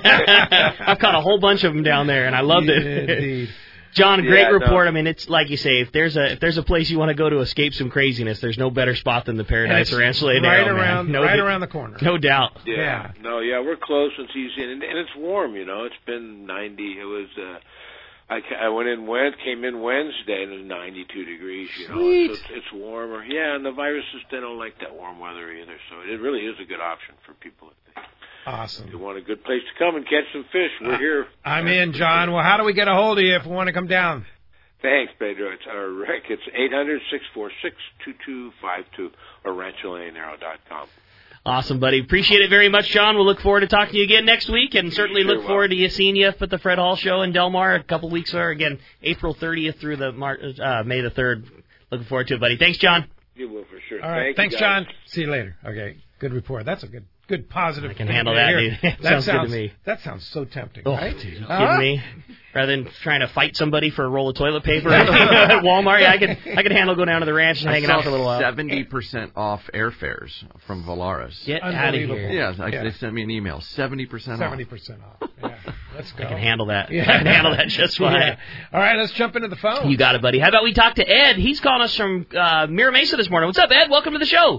D: I've caught a whole bunch of them down there, and I loved it.
B: Indeed.
D: John, great
L: Yeah, no.
D: report. I mean, it's like you say, if there's a if there's a place you want to go to escape some craziness, there's no better spot than the Paradise
B: And it's
D: Ranch
B: right
D: Ladero,
B: around,
D: man. No,
B: right
D: di-
B: around the corner.
D: No doubt.
L: Yeah.
B: Yeah.
L: No, yeah, we're close. It's easy, and, and it's warm. You know, it's been ninety. It was. Uh, I, ca- I went in Wed came in Wednesday, and it was ninety-two degrees. You know,
B: Sweet.
L: so it's, it's warmer. Yeah, and the viruses they don't like that warm weather either. So it really is a good option for people if they,
B: Awesome.
L: if they want a good place to come and catch some fish. We're
B: Uh,
L: here.
B: I'm in, John. Well, how do we get a hold of you if we want to come down?
L: Thanks, Pedro. It's our rec. It's eight hundred, six four six, two two five two or rancho lanero dot com.
D: Awesome, buddy. Appreciate it very much, John. We'll look forward to talking to you again next week, and certainly
L: Sure
D: look
L: will.
D: forward to you seeing you up at the Fred Hall Show in Del Mar a couple weeks later. Again, April thirtieth through the Mar- uh, May the third. Looking forward to it, buddy. Thanks, John.
L: You will for sure.
B: All right.
L: Thank
B: Thanks,
L: you, guys.
B: John. See you later. Okay. Good report. That's a good, good positive.
D: I can
B: thing
D: handle
B: to
D: that,
B: hear.
D: dude. It
B: That
D: sounds good to me.
B: That sounds so tempting,
D: Oh,
B: right?
D: dude, you
B: Uh-huh.
D: kidding me? Rather than trying to fight somebody for a roll of toilet paper at Walmart, yeah, I could I could handle going down to the ranch and
E: I
D: hanging
E: saw
D: out for a little while.
E: seventy percent off airfares from Valaris.
D: Get out of
B: Unbelievable.
D: here.
E: Yeah, I,
B: Yeah.
E: they sent me an email. seventy percent off.
B: Seventy percent off. Yeah. Let's go.
D: I can handle that.
B: Yeah.
D: I can handle that just fine.
B: Yeah. All right. Let's jump into the phone.
D: You got it, buddy. How about we talk to Ed? He's calling us from uh, Mira Mesa this morning. What's up, Ed? Welcome to the show.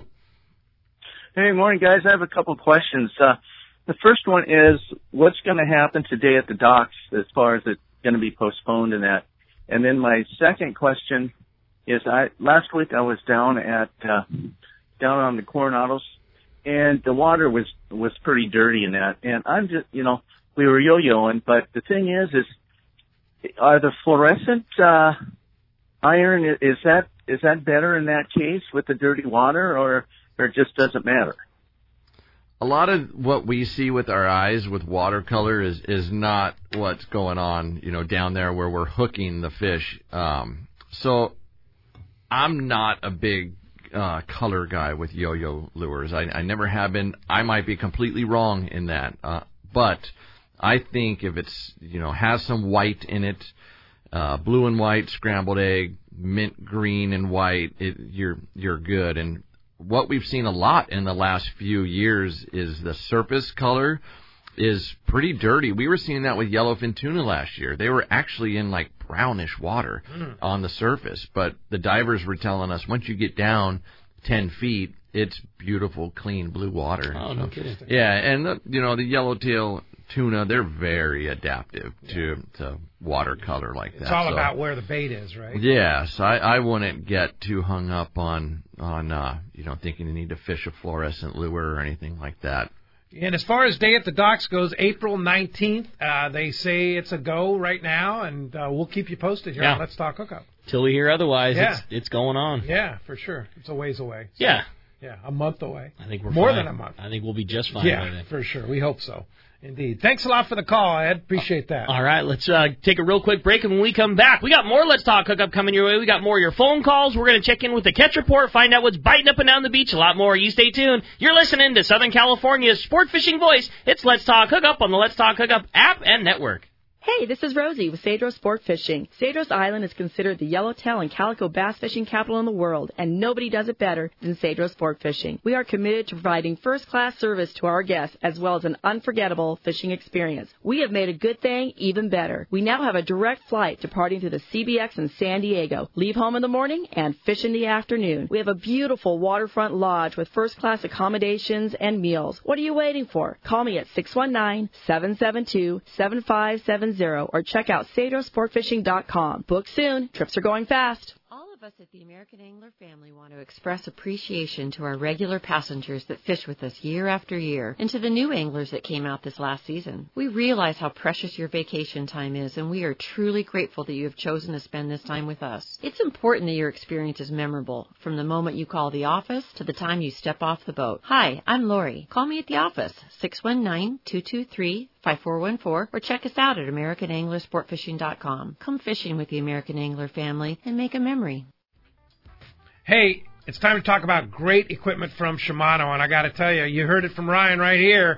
M: Hey, morning, guys. I have a couple of questions. Uh, the first one is, what's going to happen today at the docks as far as it's going to be postponed and that? And then my second question is, I last week I was down at uh, down on the Coronados, and the water was was pretty dirty in that. And I'm just, you know, we were yo-yoing, but the thing is, is are the fluorescent uh, iron is that is that better in that case with the dirty water, or or it just doesn't matter?
E: A lot of what we see with our eyes with watercolor is is not what's going on, you know, down there where we're hooking the fish. Um, so I'm not a big uh, color guy with yo-yo lures. I, I never have been. I might be completely wrong in that, uh, but I think if it's, you know, has some white in it, uh, blue and white, scrambled egg, mint green and white, it, you're you're good. And what we've seen a lot in the last few years is the surface color is pretty dirty. We were seeing that with yellowfin tuna last year. They were actually in like brownish water mm. on the surface, but the divers were telling us once you get down ten feet, it's beautiful, clean blue water.
D: Oh, no kidding.
E: Yeah, and the, you know, the yellowtail tuna, they're very adaptive to to watercolor like that.
B: It's all
E: so,
B: about where the bait is, right?
E: Yes, I, I wouldn't get too hung up on on uh, you know, thinking you need to fish a fluorescent lure or anything like that.
B: And as far as Day at the Docks goes, April nineteenth, uh, they say it's a go right now, and uh, we'll keep you posted here
D: Yeah.
B: on Let's Talk Hookup.
D: Till we hear otherwise,
B: Yeah.
D: it's, it's going on.
B: Yeah, for sure. It's a ways away. So,
D: Yeah.
B: Yeah, a month away.
D: I think we're
B: More
D: fine.
B: than a month.
D: I think we'll be just fine
B: Yeah,
D: by then.
B: for sure. We hope so. Indeed. Thanks a lot for the call, Ed. Appreciate that.
D: All right, let's uh, take a real quick break, and when we come back, we got more Let's Talk Hookup coming your way. We got more of your phone calls. We're going to check in with the catch report, find out what's biting up and down the beach, a lot more. You stay tuned. You're listening to Southern California's sport fishing voice. It's Let's Talk Hookup on the Let's Talk Hookup app and network.
N: Hey, this is Rosie with Cedros Sport Fishing. Cedros Island is considered the yellowtail and calico bass fishing capital in the world, and nobody does it better than Cedros Sport Fishing. We are committed to providing first-class service to our guests, as well as an unforgettable fishing experience. We have made a good thing even better. We now have a direct flight departing to the C B X in San Diego. Leave home in the morning and fish in the afternoon. We have a beautiful waterfront lodge with first-class accommodations and meals. What are you waiting for? Call me at six one nine, seven seven two, seven five seven zero or check out Cedros Sport Fishing dot com. Book soon. Trips are going fast.
O: All of us at the American Angler family want to express appreciation to our regular passengers that fish with us year after year, and to the new anglers that came out this last season. We realize how precious your vacation time is, and we are truly grateful that you have chosen to spend this time with us. It's important that your experience is memorable, from the moment you call the office to the time you step off the boat. Hi, I'm Lori. Call me at the office, six one nine, two two three, five four one four or check us out at American Angler Sport Fishing dot com. Come fishing with the American Angler family and make a memory.
B: Hey, it's time to talk about great equipment from Shimano, and I got to tell you, you heard it from Ryan right here.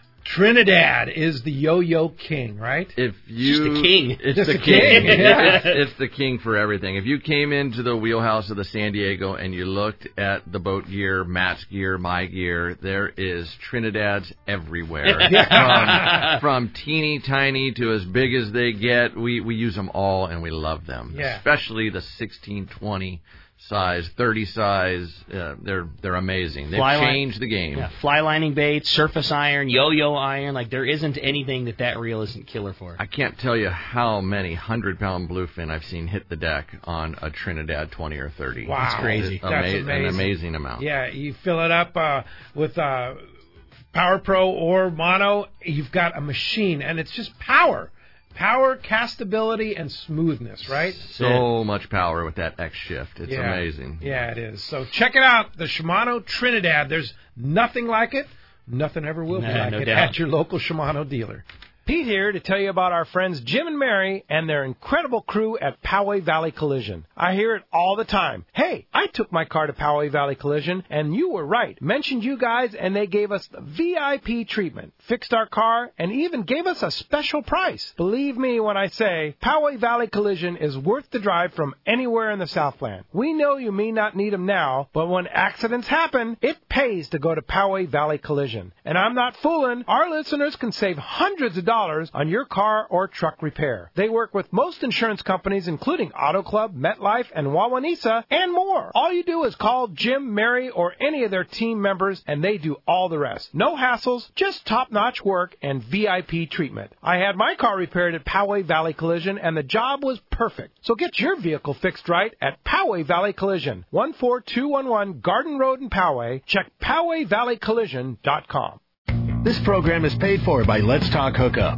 B: Trinidad is the yo-yo king, right?
E: If you,
D: Just the king.
E: It's
B: Just
E: the
B: the
E: king.
B: king, yeah.
E: it's, it's the king for everything. If you came into the wheelhouse of the San Diego and you looked at the boat gear, Matt's gear, my gear, there is Trinidad's everywhere. from, from teeny tiny to as big as they get, we, we use them all and we love them.
B: Yeah.
E: Especially the sixteen twenty size, thirty size. Uh, they're they're amazing. They've
D: Fly
E: changed
D: line,
E: the game.
D: Yeah, fly lining baits, surface iron, yo-yo iron. Like, there isn't anything that that reel isn't killer for.
E: I can't tell you how many hundred-pound bluefin I've seen hit the deck on a Trinidad twenty or thirty.
B: Wow.
D: That's crazy.
E: It's ama-
B: That's amazing.
E: An amazing amount.
B: Yeah, you fill it up uh, with uh, Power Pro or Mono, you've got a machine, and it's just power. Power, castability, and smoothness, right?
E: So much power with that X shift. It's
B: yeah.
E: amazing.
B: Yeah, it is. So check it out, the Shimano Trinidad. There's nothing like it. Nothing ever will be
D: Nah,
B: like
D: no
B: it
D: doubt.
B: at your local Shimano dealer. Pete here to tell you about our friends Jim and Mary and their incredible crew at Poway Valley Collision. I hear it all the time. Hey, I took my car to Poway Valley Collision, and you were right. Mentioned you guys, and they gave us the V I P treatment, fixed our car, and even gave us a special price. Believe me when I say Poway Valley Collision is worth the drive from anywhere in the Southland. We know you may not need them now, but when accidents happen, it pays to go to Poway Valley Collision. And I'm not fooling. Our listeners can save hundreds of dollars on your car or truck repair. They work with most insurance companies, including Auto Club, MetLife, and Wawanesa, and more. All you do is call Jim, Mary, or any of their team members, and they do all the rest. No hassles, just top-notch work and V I P treatment. I had my car repaired at Poway Valley Collision, and the job was perfect. So get your vehicle fixed right at Poway Valley Collision, one four two one one Garden Road in Poway. Check Poway Valley Collision dot com.
P: This program is paid for by Let's Talk Hookup.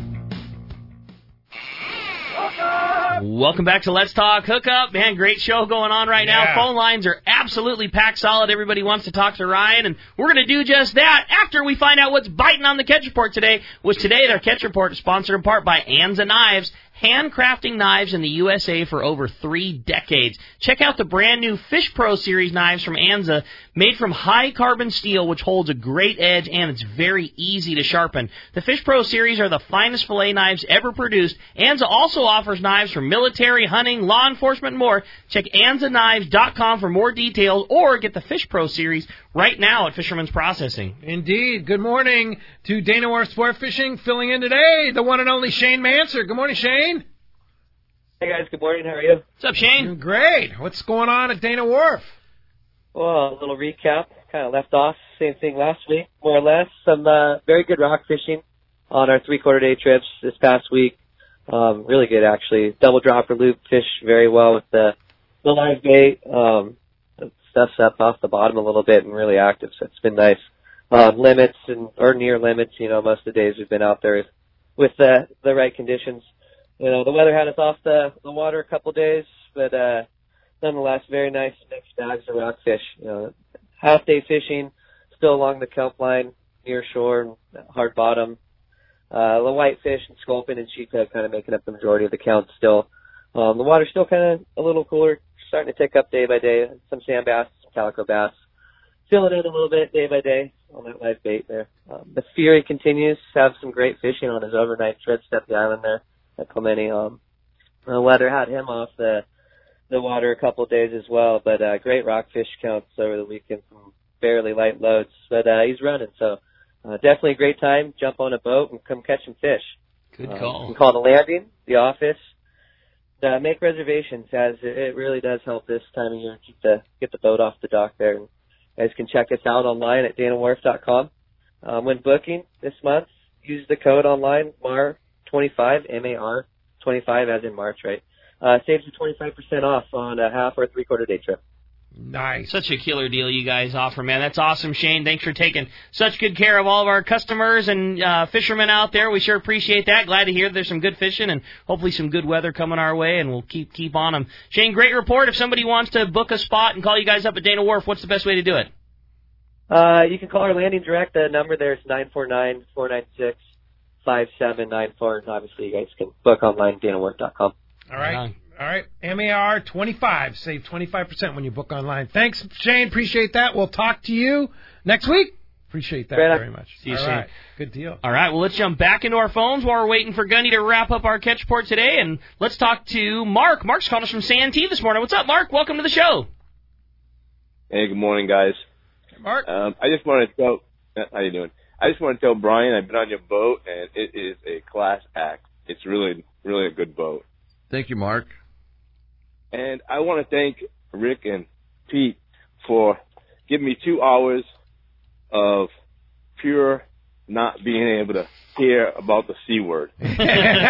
D: Welcome back to Let's Talk Hookup. Man, great show going on right
B: Yeah.
D: now. Phone lines are absolutely packed solid. Everybody wants to talk to Ryan, and we're going to do just that after we find out what's biting on the Catch Report today. Which today, their Catch Report is sponsored in part by Anza Knives, handcrafting knives in the U S A for over three decades. Check out the brand new Fish Pro Series knives from Anza, made from high carbon steel, which holds a great edge and it's very easy to sharpen. The Fish Pro Series are the finest fillet knives ever produced. Anza also offers knives for military, hunting, law enforcement, and more. Check anza knives dot com for more details, or get the Fish Pro Series right now at Fisherman's Processing.
B: Indeed. Good morning to Dana Wharf Sport Fishing, filling in today, the one and only Shane Manser. Good morning, Shane.
Q: Hey guys, good morning. How are you?
D: What's up, Shane?
B: Doing great. What's going on at Dana Wharf?
Q: Well, a little recap. Kind of left off same thing last week, more or less. Some uh, very good rock fishing on our three-quarter day trips this past week. Um, really good, actually. Double dropper loop fish very well with the the live bait. Um, the stuff's up off the bottom a little bit and really active, so it's been nice. Um, limits and or near limits. You know, most of the days we've been out there with the the right conditions. You know, the weather had us off the, the water a couple days, but uh, nonetheless, very nice mixed bags of rockfish. You know, half day fishing, still along the kelp line, near shore, hard bottom. Uh, the whitefish and sculpin and sheephead kind of making up the majority of the count still. Um, the water's still kind of a little cooler, starting to tick up day by day. Some sand bass, some calico bass. Filling in a little bit day by day on that live bait there. Um, the Fury continues to have some great fishing on his overnight thread step the island there at Clemente. Um, the weather had him off the the water a couple of days as well, but uh, great rockfish counts over the weekend from fairly light loads. But uh, he's running, so uh, definitely a great time. Jump on a boat and come catch some fish.
D: Good
Q: Um,
D: call.
Q: you can call the landing, the office. Uh, make reservations, as it, it really does help this time of year to get the, get the boat off the dock there. And you guys can check us out online at dana wharf dot com. Um, when booking this month, use the code online, M A R twenty-five, M A R twenty-five, as in March, right? Uh, saves you twenty-five percent off on a half or three-quarter day trip.
B: Nice.
D: Such a killer deal you guys offer, man. That's awesome, Shane. Thanks for taking such good care of all of our customers and uh, fishermen out there. We sure appreciate that. Glad to hear there's some good fishing and hopefully some good weather coming our way, and we'll keep keep on them. Shane, great report. If somebody wants to book a spot and call you guys up at Dana Wharf, what's the best way to do it?
Q: Uh, you can call our landing direct. The number there is nine four nine, four nine six, five seven nine four. And obviously, you guys can book online, dana work dot com.
B: All right. All right. M A R twenty-five. Save twenty-five percent when you book online. Thanks, Shane. Appreciate that. We'll talk to you next week. Appreciate that
Q: Great.
B: very much.
D: See you
B: All
D: soon.
B: right. Good deal.
D: All right, well, let's jump back into our phones while we're waiting for Gunny to wrap up our catch report today, and let's talk to Mark. Mark's calling us from Santee this morning. What's up, Mark? Welcome to the show.
R: Hey, good morning, guys.
B: Hey, Mark.
R: Um, I just want to tell, how you doing? I just want to tell Brian I've been on your boat, and it is a class act. It's really, really a good boat.
E: Thank you, Mark.
R: And I want to thank Rick and Pete for giving me two hours of pure not being able to hear about the C word.
B: Thank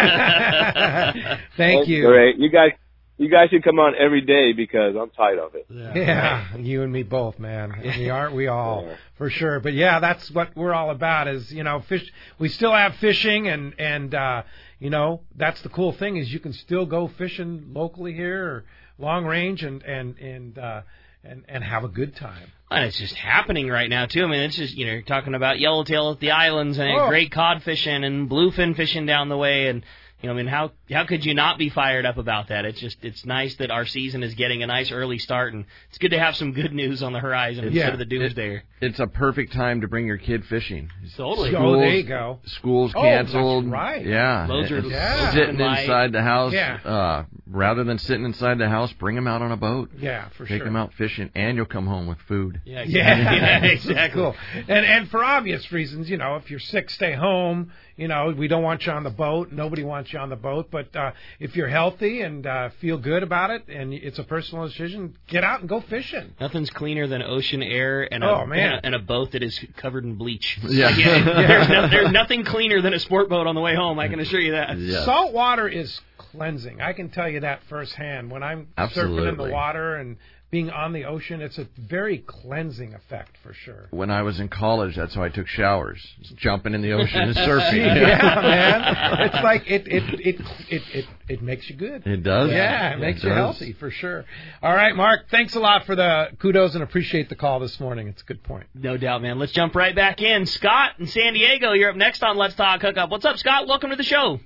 R: That's
B: you.
R: Great. You guys, you guys should come on every day because I'm tired of it.
B: Yeah, yeah, you and me both, man. We aren't we all, yeah. For sure. But yeah, that's what we're all about. Is you know, fish. We still have fishing, and and uh, you know, that's the cool thing is you can still go fishing locally here, or long range, and and and uh, and and have a good time.
D: And it's just happening right now, too. I mean, it's just, you know, you're talking about yellowtail at the islands and
B: Oh.
D: great cod fishing and bluefin fishing down the way. And, you know, I mean, how how could you not be fired up about that? It's just, it's nice that our season is getting a nice early start. And it's good to have some good news on the horizon
E: It's-
D: instead
E: yeah.
D: of the doomsday.
E: It, it's a perfect time to bring your kid fishing.
D: Totally.
B: Oh, there you go.
E: School's
B: Oh,
E: canceled.
B: that's right.
E: Yeah.
D: Loads are
B: Yeah.
E: Sitting
D: light.
E: inside the house.
B: Yeah.
E: Uh, rather than sitting inside the house, bring them out on a boat.
B: Yeah, for
E: Take
B: sure.
E: them out fishing, and you'll come home with food.
D: Yeah,
B: Yeah,
D: yeah, exactly.
B: Cool. And and for obvious reasons, you know, if you're sick, stay home. You know, we don't want you on the boat. Nobody wants you on the boat. But uh, if you're healthy and uh, feel good about it, and it's a personal decision, get out and go fishing.
D: Nothing's cleaner than ocean air and a,
B: Oh, man.
D: and a, and a boat that is covered in bleach.
E: Yeah.
D: yeah there's, no, there's nothing cleaner than a sport boat on the way home, I can assure you that.
E: Yeah.
B: Salt water is cleansing. I can tell you that firsthand. When I'm surfing in
E: Absolutely.
B: the water and being on the ocean, it's a very cleansing effect for sure.
E: When I was in college, that's how I took showers. Just jumping in the ocean and surfing.
B: Yeah, man. It's like it it it it it, it makes you good.
E: It does?
B: Yeah, it
E: It
B: makes you
E: does.
B: healthy for sure. All right, Mark, thanks a lot for the kudos and appreciate the call this morning. It's a good point.
D: No doubt, man. Let's jump right back in. Scott in San Diego, you're up next on Let's Talk Hookup. What's up, Scott? Welcome to the show.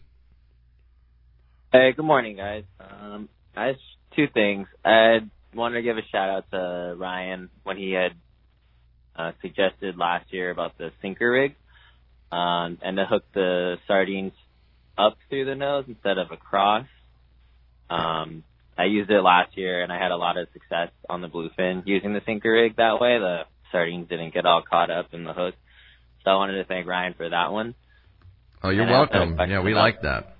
S: Hey, good morning, guys. Um, I have two things. I wanted to give a shout out to Ryan when he had uh, suggested last year about the sinker rig um, and to hook the sardines up through the nose instead of across. Um, I used it last year and I had a lot of success on the bluefin using the sinker rig that way. The sardines didn't get all caught up in the hook. So I wanted to thank Ryan for that one.
E: Oh, you're
S: And I also had a
E: welcome.
S: question
E: Yeah, we
S: about-
E: like that.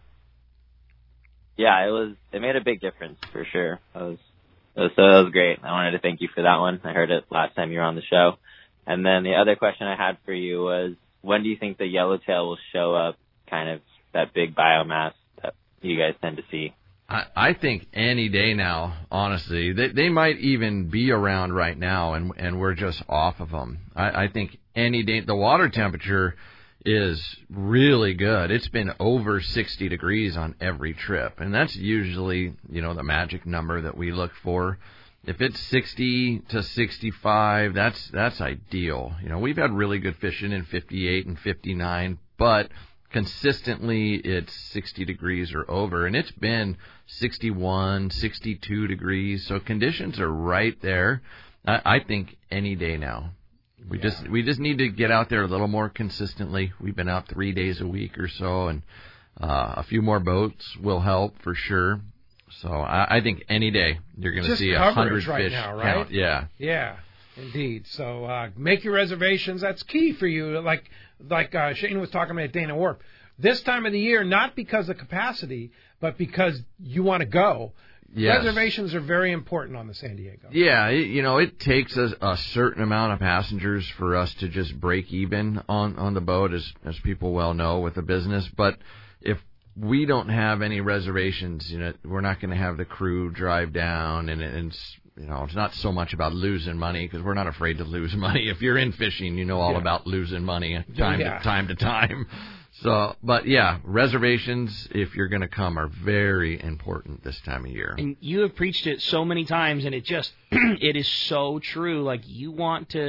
S: Yeah, it was. It made a big difference for sure. It was, it was so that was great. I wanted to thank you for that one. I heard it last time you were on the show. And then the other question I had for you was, when do you think the yellowtail will show up? Kind of that big biomass that you guys tend to see.
E: I, I think any day now, honestly. They they might even be around right now, and and we're just off of them. I, I think any day. The water temperature is really good. It's been over sixty degrees on every trip, and that's usually, you know, the magic number that we look for. If it's sixty to sixty-five, that's that's ideal. You know, we've had really good fishing in fifty-eight and fifty-nine, but consistently it's sixty degrees or over, and it's been sixty-one, sixty-two degrees, so conditions are right there. I, I think any day now. We yeah. just we just need to get out there a little more consistently. We've been out three days a week or so, and uh, a few more boats will help for sure. So I, I think any day you're going to see a hundred
B: right
E: fish
B: now, right?
E: count. Yeah,
B: yeah, indeed. So uh, make your reservations. That's key for you. Like like uh, Shane was talking about at Dana Warp. This time of the year, not because of capacity, but because you want to go.
E: Yes.
B: Reservations are very important on the San Diego.
E: Yeah, it, you know, it takes a, a certain amount of passengers for us to just break even on, on the boat, as as people well know with the business. But if we don't have any reservations, you know, we're not going to have the crew drive down, and, and it's, you know, it's not so much about losing money, because we're not afraid to lose money. If you're in fishing, you know all
B: yeah.
E: about losing money time
B: yeah.
E: to time to time. So, but yeah, reservations, if you're going to come, are very important this time of year.
D: And you have preached it so many times, and it just, it is so true. Like, you want to,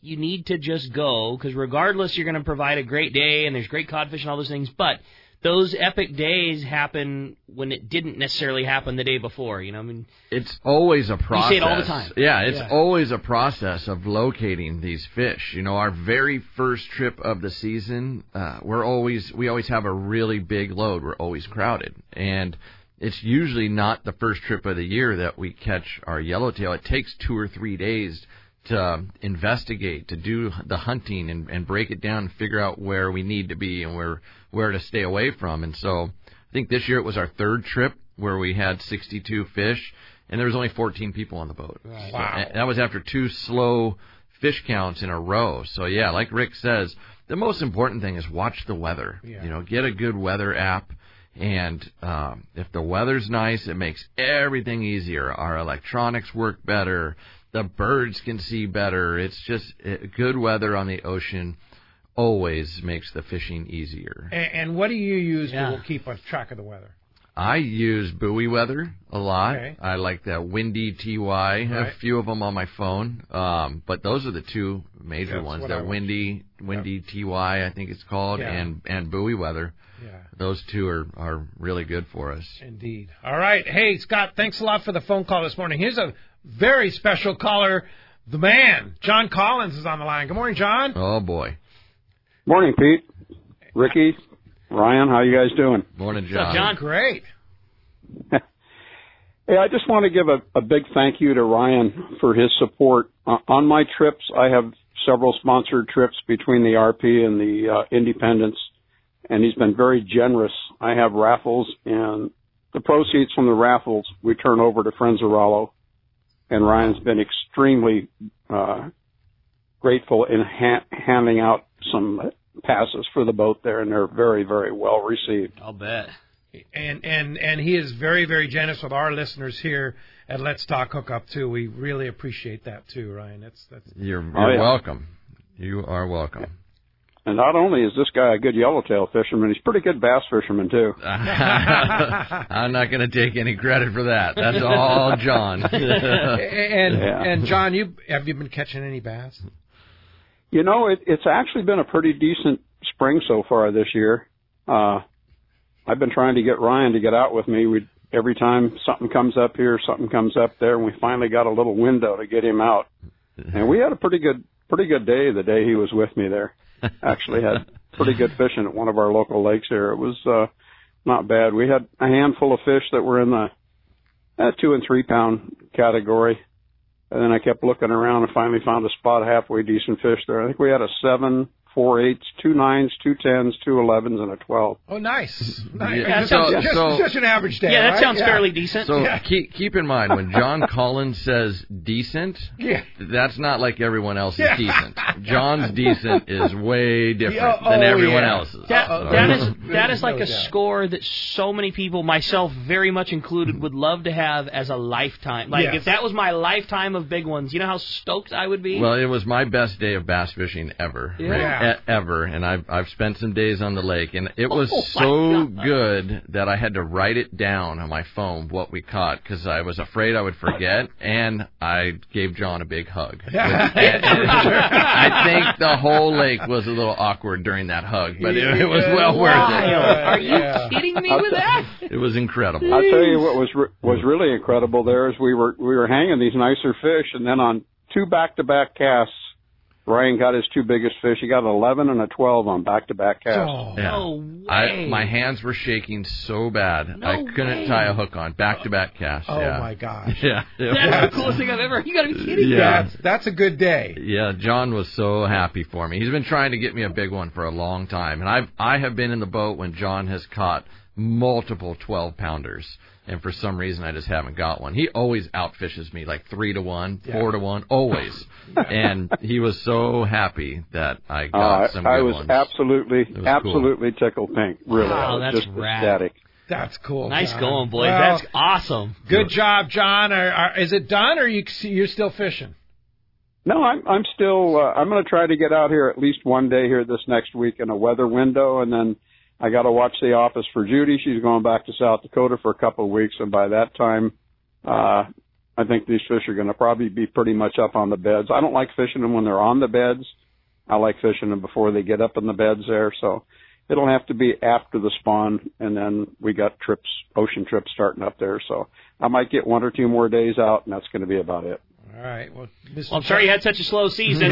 D: you need to just go, because regardless, you're going to provide a great day, and there's great codfish and all those things, but those epic days happen when it didn't necessarily happen the day before. You know, I mean,
E: it's always a process.
D: You see it all the time.
E: Yeah, it's
D: yeah.
E: always a process of locating these fish. You know, our very first trip of the season, uh, we're always we always have a really big load. We're always crowded, and it's usually not the first trip of the year that we catch our yellowtail. It takes two or three days to investigate, to do the hunting and, and break it down and figure out where we need to be and where where to stay away from. And so I think this year it was our third trip where we had sixty-two fish, and there was only fourteen people on the boat.
B: Right.
E: Wow. So that was after two slow fish counts in a row. So, yeah, like Rick says, the most important thing is watch the weather.
B: Yeah.
E: You know, get a good weather app. And um, if the weather's nice, it makes everything easier. Our electronics work better. The birds can see better. It's just it, good weather on the ocean always makes the fishing easier.
B: And, and what do you use
D: Yeah.
B: to keep a track of the weather?
E: I use buoy weather a lot.
B: Okay.
E: I like that Windy T Y. I have
B: Right.
E: a few of them on my phone. Um, but those are the two major
B: That's
E: ones.
B: what I
E: That
B: watch.
E: Windy Windy T Y, I think it's called,
B: Yeah.
E: and, and buoy weather.
B: Yeah.
E: Those two are, are really good for us.
B: Indeed. All right. Hey, Scott, thanks a lot for the phone call this morning. Here's a very special caller, the man. John Collins is on the line. Good morning, John.
E: Oh, boy.
T: Morning, Pete, Ricky, Ryan. How you guys doing?
E: Morning,
D: What's up, John?
B: Great.
T: Hey, I just want to give a, a big thank you to Ryan for his support. Uh, on my trips, I have several sponsored trips between the R P and the uh, Independence, and he's been very generous. I have raffles, and the proceeds from the raffles we turn over to Friends of Rollo, and Ryan's been extremely uh, grateful in ha- handing out some passes for the boat there, and they're very, very well received.
D: I'll bet.
B: And and and he is very, very generous with our listeners here at Let's Talk Hookup, too. We really appreciate that, too, Ryan. That's that's.
E: You're, you're
T: Oh, yeah.
E: welcome. You are welcome.
T: And not only is this guy a good yellowtail fisherman, he's a pretty good bass fisherman, too.
E: I'm not going to take any credit for that. That's all John.
B: and
T: Yeah.
B: and John, you have you been catching any bass?
T: You know, it, it's actually been a pretty decent spring so far this year. Uh, I've been trying to get Ryan to get out with me. We every time something comes up here, something comes up there, and we finally got a little window to get him out. And we had a pretty good, pretty good day the day he was with me there. Actually had pretty good fishing at one of our local lakes here. It was uh, not bad. We had a handful of fish that were in the uh, two and three pound category. And then I kept looking around and finally found a spot, halfway decent fish there. I think we had a seven, four eights, two nines, two tens, two elevens, and a twelve.
B: Oh, nice. nice.
E: Yeah.
B: Just,
E: So-
B: just,
E: so-
B: just an average day.
D: Yeah, that
B: right?
D: sounds
B: Yeah.
D: fairly decent.
E: So
B: Yeah.
E: keep keep in mind, when John Collins says decent,
B: Yeah.
E: that's not like everyone else is
B: Yeah.
E: decent. John's decent is way different
B: Yeah, oh,
E: than everyone
B: yeah.
E: else's.
D: That,
E: So-
D: that is that is like
B: No
D: a
B: doubt.
D: score that so many people, myself very much included, would love to have as a lifetime. Like
B: Yes.
D: if that was my lifetime of big ones, you know how stoked I would be.
E: Well, it was my best day of bass fishing ever,
B: Yeah.
E: E- ever, and I've I've spent some days on the lake, and it was
D: Oh, my
E: so
D: God.
E: good that I had to write it down on my phone what we caught because I was afraid I would forget, and I gave John a big hug. I think the whole lake was a little awkward during that hug, but it, it was well worth it.
D: Are you
B: Yeah.
D: kidding me with that?
E: It was incredible.
T: I'll tell you what was re- was really incredible there is we were we were hanging these nicer fish, and then on two back-to-back casts, Ryan got his two biggest fish. He got an eleven and a twelve on back-to-back casts.
B: Oh,
E: Yeah.
D: No
E: I,
D: way.
E: my hands were shaking so bad
D: No
E: I couldn't
D: way.
E: tie a hook on back-to-back casts.
B: oh
E: yeah.
B: my gosh.
E: Yeah, it
D: That's
E: was-
D: the coolest thing I've ever. You got to be kidding me.
E: Yeah.
B: That's, that's a good day.
E: Yeah, John was so happy for me. He's been trying to get me a big one for a long time, and I've I have been in the boat when John has caught multiple twelve pounders, and for some reason I just haven't got one. He always outfishes me like three to one,
B: Yeah.
E: four to one, always. And he was so happy that I got
T: Uh,
E: some
T: I
E: good
T: was
E: ones.
T: absolutely,
E: was
T: absolutely tickled pink. Really,
D: Wow,
T: I was
D: that's
T: just
D: rad.
T: ecstatic.
B: That's cool.
D: Nice
B: John.
D: going, boys.
B: Well,
D: That's awesome.
B: good job, John. Are, are, is it done, or you you're still fishing?
T: No, I'm I'm still. Uh, I'm going to try to get out here at least one day here this next week in a weather window, and then I got to watch The Office for Judy. She's going back to South Dakota for a couple of weeks, and by that time, uh, I think these fish are going to probably be pretty much up on the beds. I don't like fishing them when they're on the beds. I like fishing them before they get up in the beds there. So it'll have to be after the spawn, and then we got trips, ocean trips starting up there. So I might get one or two more days out, and that's going to be about it.
B: All right. Well,
D: well I'm sorry you had such a slow season.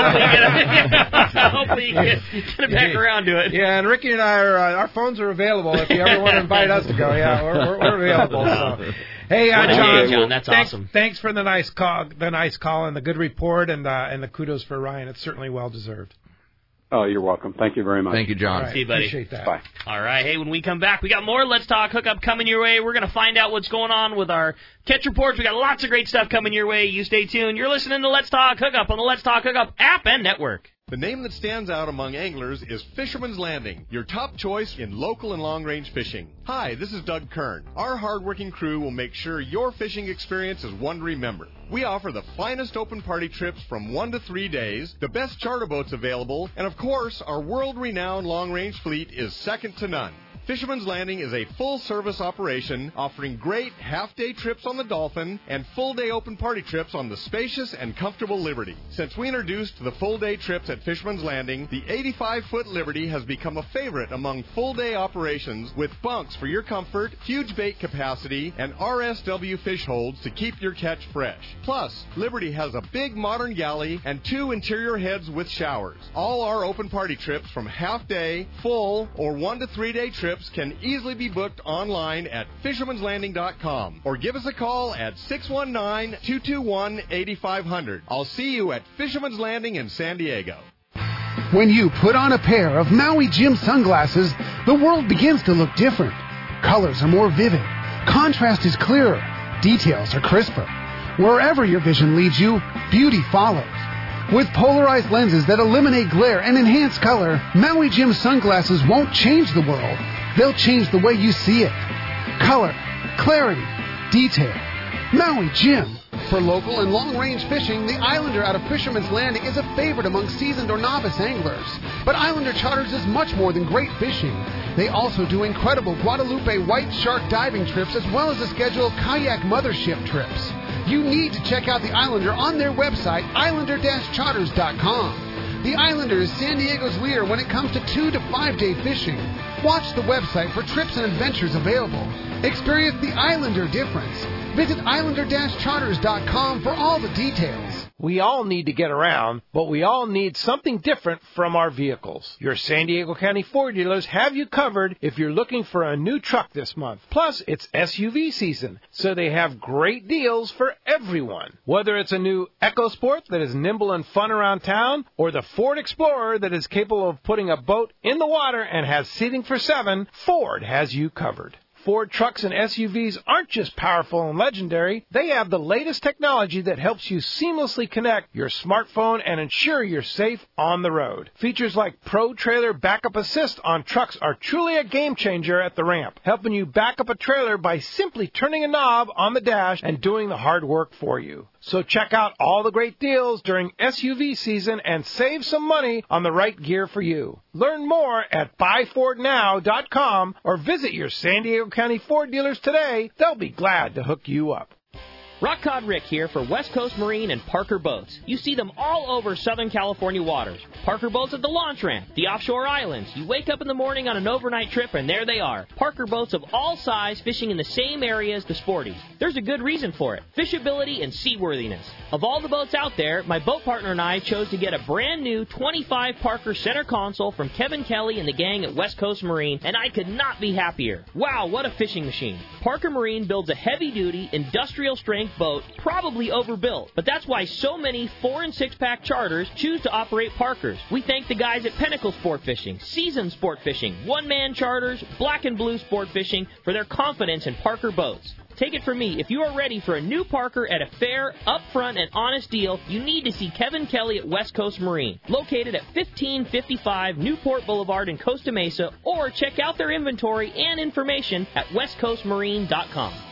D: Yeah. But hopefully you get, hopefully you get, get back around to it.
B: Yeah, and Ricky and I are, uh, our phones are available if you ever want to invite us to go. Yeah, we're, we're, we're available. So. Hey, uh, John,
D: John, that's
B: thanks,
D: awesome.
B: Thanks for the nice call, the nice call, and the good report, and uh, and the kudos for Ryan. It's certainly well deserved.
T: Oh, you're welcome. Thank you very much.
E: Thank you, John.
B: Right,
D: see you, buddy.
B: Appreciate that.
T: Bye.
D: All right. Hey, when we come back, we got more Let's Talk Hookup coming your way. We're going to find out what's going on with our catch reports. We got lots of great stuff coming your way. You stay tuned. You're listening to Let's Talk Hookup on the Let's Talk Hookup app and network.
U: The name that stands out among anglers is Fisherman's Landing, your top choice in local and long-range fishing. Hi, this is Doug Kern. Our hard-working crew will make sure your fishing experience is one to remember. We offer the finest open party trips from one to three days, the best charter boats available, and of course, our world-renowned long-range fleet is second to none. Fisherman's Landing is a full-service operation offering great half-day trips on the Dolphin and full-day open party trips on the spacious and comfortable Liberty. Since we introduced the full-day trips at Fisherman's Landing, the eighty-five foot Liberty has become a favorite among full-day operations with bunks for your comfort, huge bait capacity, and R S W fish holds to keep your catch fresh. Plus, Liberty has a big modern galley and two interior heads with showers. All our open party trips from half-day, full, or one to three-day trips can easily be booked online at fishermans landing dot com or give us a call at six one nine, two two one, eight five zero zero. I'll see you at Fisherman's Landing in San Diego.
G: When you put on a pair of Maui Jim sunglasses, the world begins to look different. Colors are more vivid. Contrast is clearer. Details are crisper. Wherever your vision leads you, beauty follows. With polarized lenses that eliminate glare and enhance color, Maui Jim sunglasses won't change the world. They'll change the way you see it. Color, clarity, detail. Maui Jim. For local and long-range fishing, the Islander out of Fisherman's Landing is a favorite among seasoned or novice anglers. But Islander Charters is much more than great fishing. They also do incredible Guadalupe white shark diving trips as well as a schedule of kayak mothership trips. You need to check out the Islander on their website, islander dash charters dot com. The Islander is San Diego's leader when it comes to two to five day fishing. Watch the website for trips and adventures available. Experience the Islander difference. Visit islander dash charters dot com for all the details.
B: We all need to get around, but we all need something different from our vehicles. Your San Diego County Ford dealers have you covered if you're looking for a new truck this month. Plus, it's S U V season, so they have great deals for everyone. Whether it's a new EcoSport that is nimble and fun around town, or the Ford Explorer that is capable of putting a boat in the water and has seating for seven, Ford has you covered. Ford trucks and S U Vs aren't just powerful and legendary. They have the latest technology that helps you seamlessly connect your smartphone and ensure you're safe on the road. Features like Pro Trailer Backup Assist on trucks are truly a game changer at the ramp, helping you back up a trailer by simply turning a knob on the dash and doing the hard work for you. So check out all the great deals during S U V season and save some money on the right gear for you. Learn more at buy ford now dot com or visit your San Diego County Ford dealers today. They'll be glad to hook you up.
D: Rock Cod Rick here for West Coast Marine and Parker Boats. You see them all over Southern California waters. Parker Boats at the launch ramp, the offshore islands. You wake up in the morning on an overnight trip and there they are. Parker Boats of all size fishing in the same area as the sporties. There's a good reason for it. Fishability and seaworthiness. Of all the boats out there, my boat partner and I chose to get a brand new twenty-five Parker center console from Kevin Kelly and the gang at West Coast Marine, and I could not be happier. Wow, what a fishing machine. Parker Marine builds a heavy-duty, industrial-strength boat, probably overbuilt, but that's why so many four and six pack charters choose to operate Parkers. We thank the guys at Pinnacle Sport Fishing, Season Sport Fishing, One Man Charters, Black and Blue Sport Fishing for their confidence in Parker boats. Take it from me, if you are ready for a new Parker at a fair, upfront, and honest deal, you need to see Kevin Kelly at West Coast Marine, located at fifteen fifty-five Newport Boulevard in Costa Mesa, or check out their inventory and information at west coast marine dot com.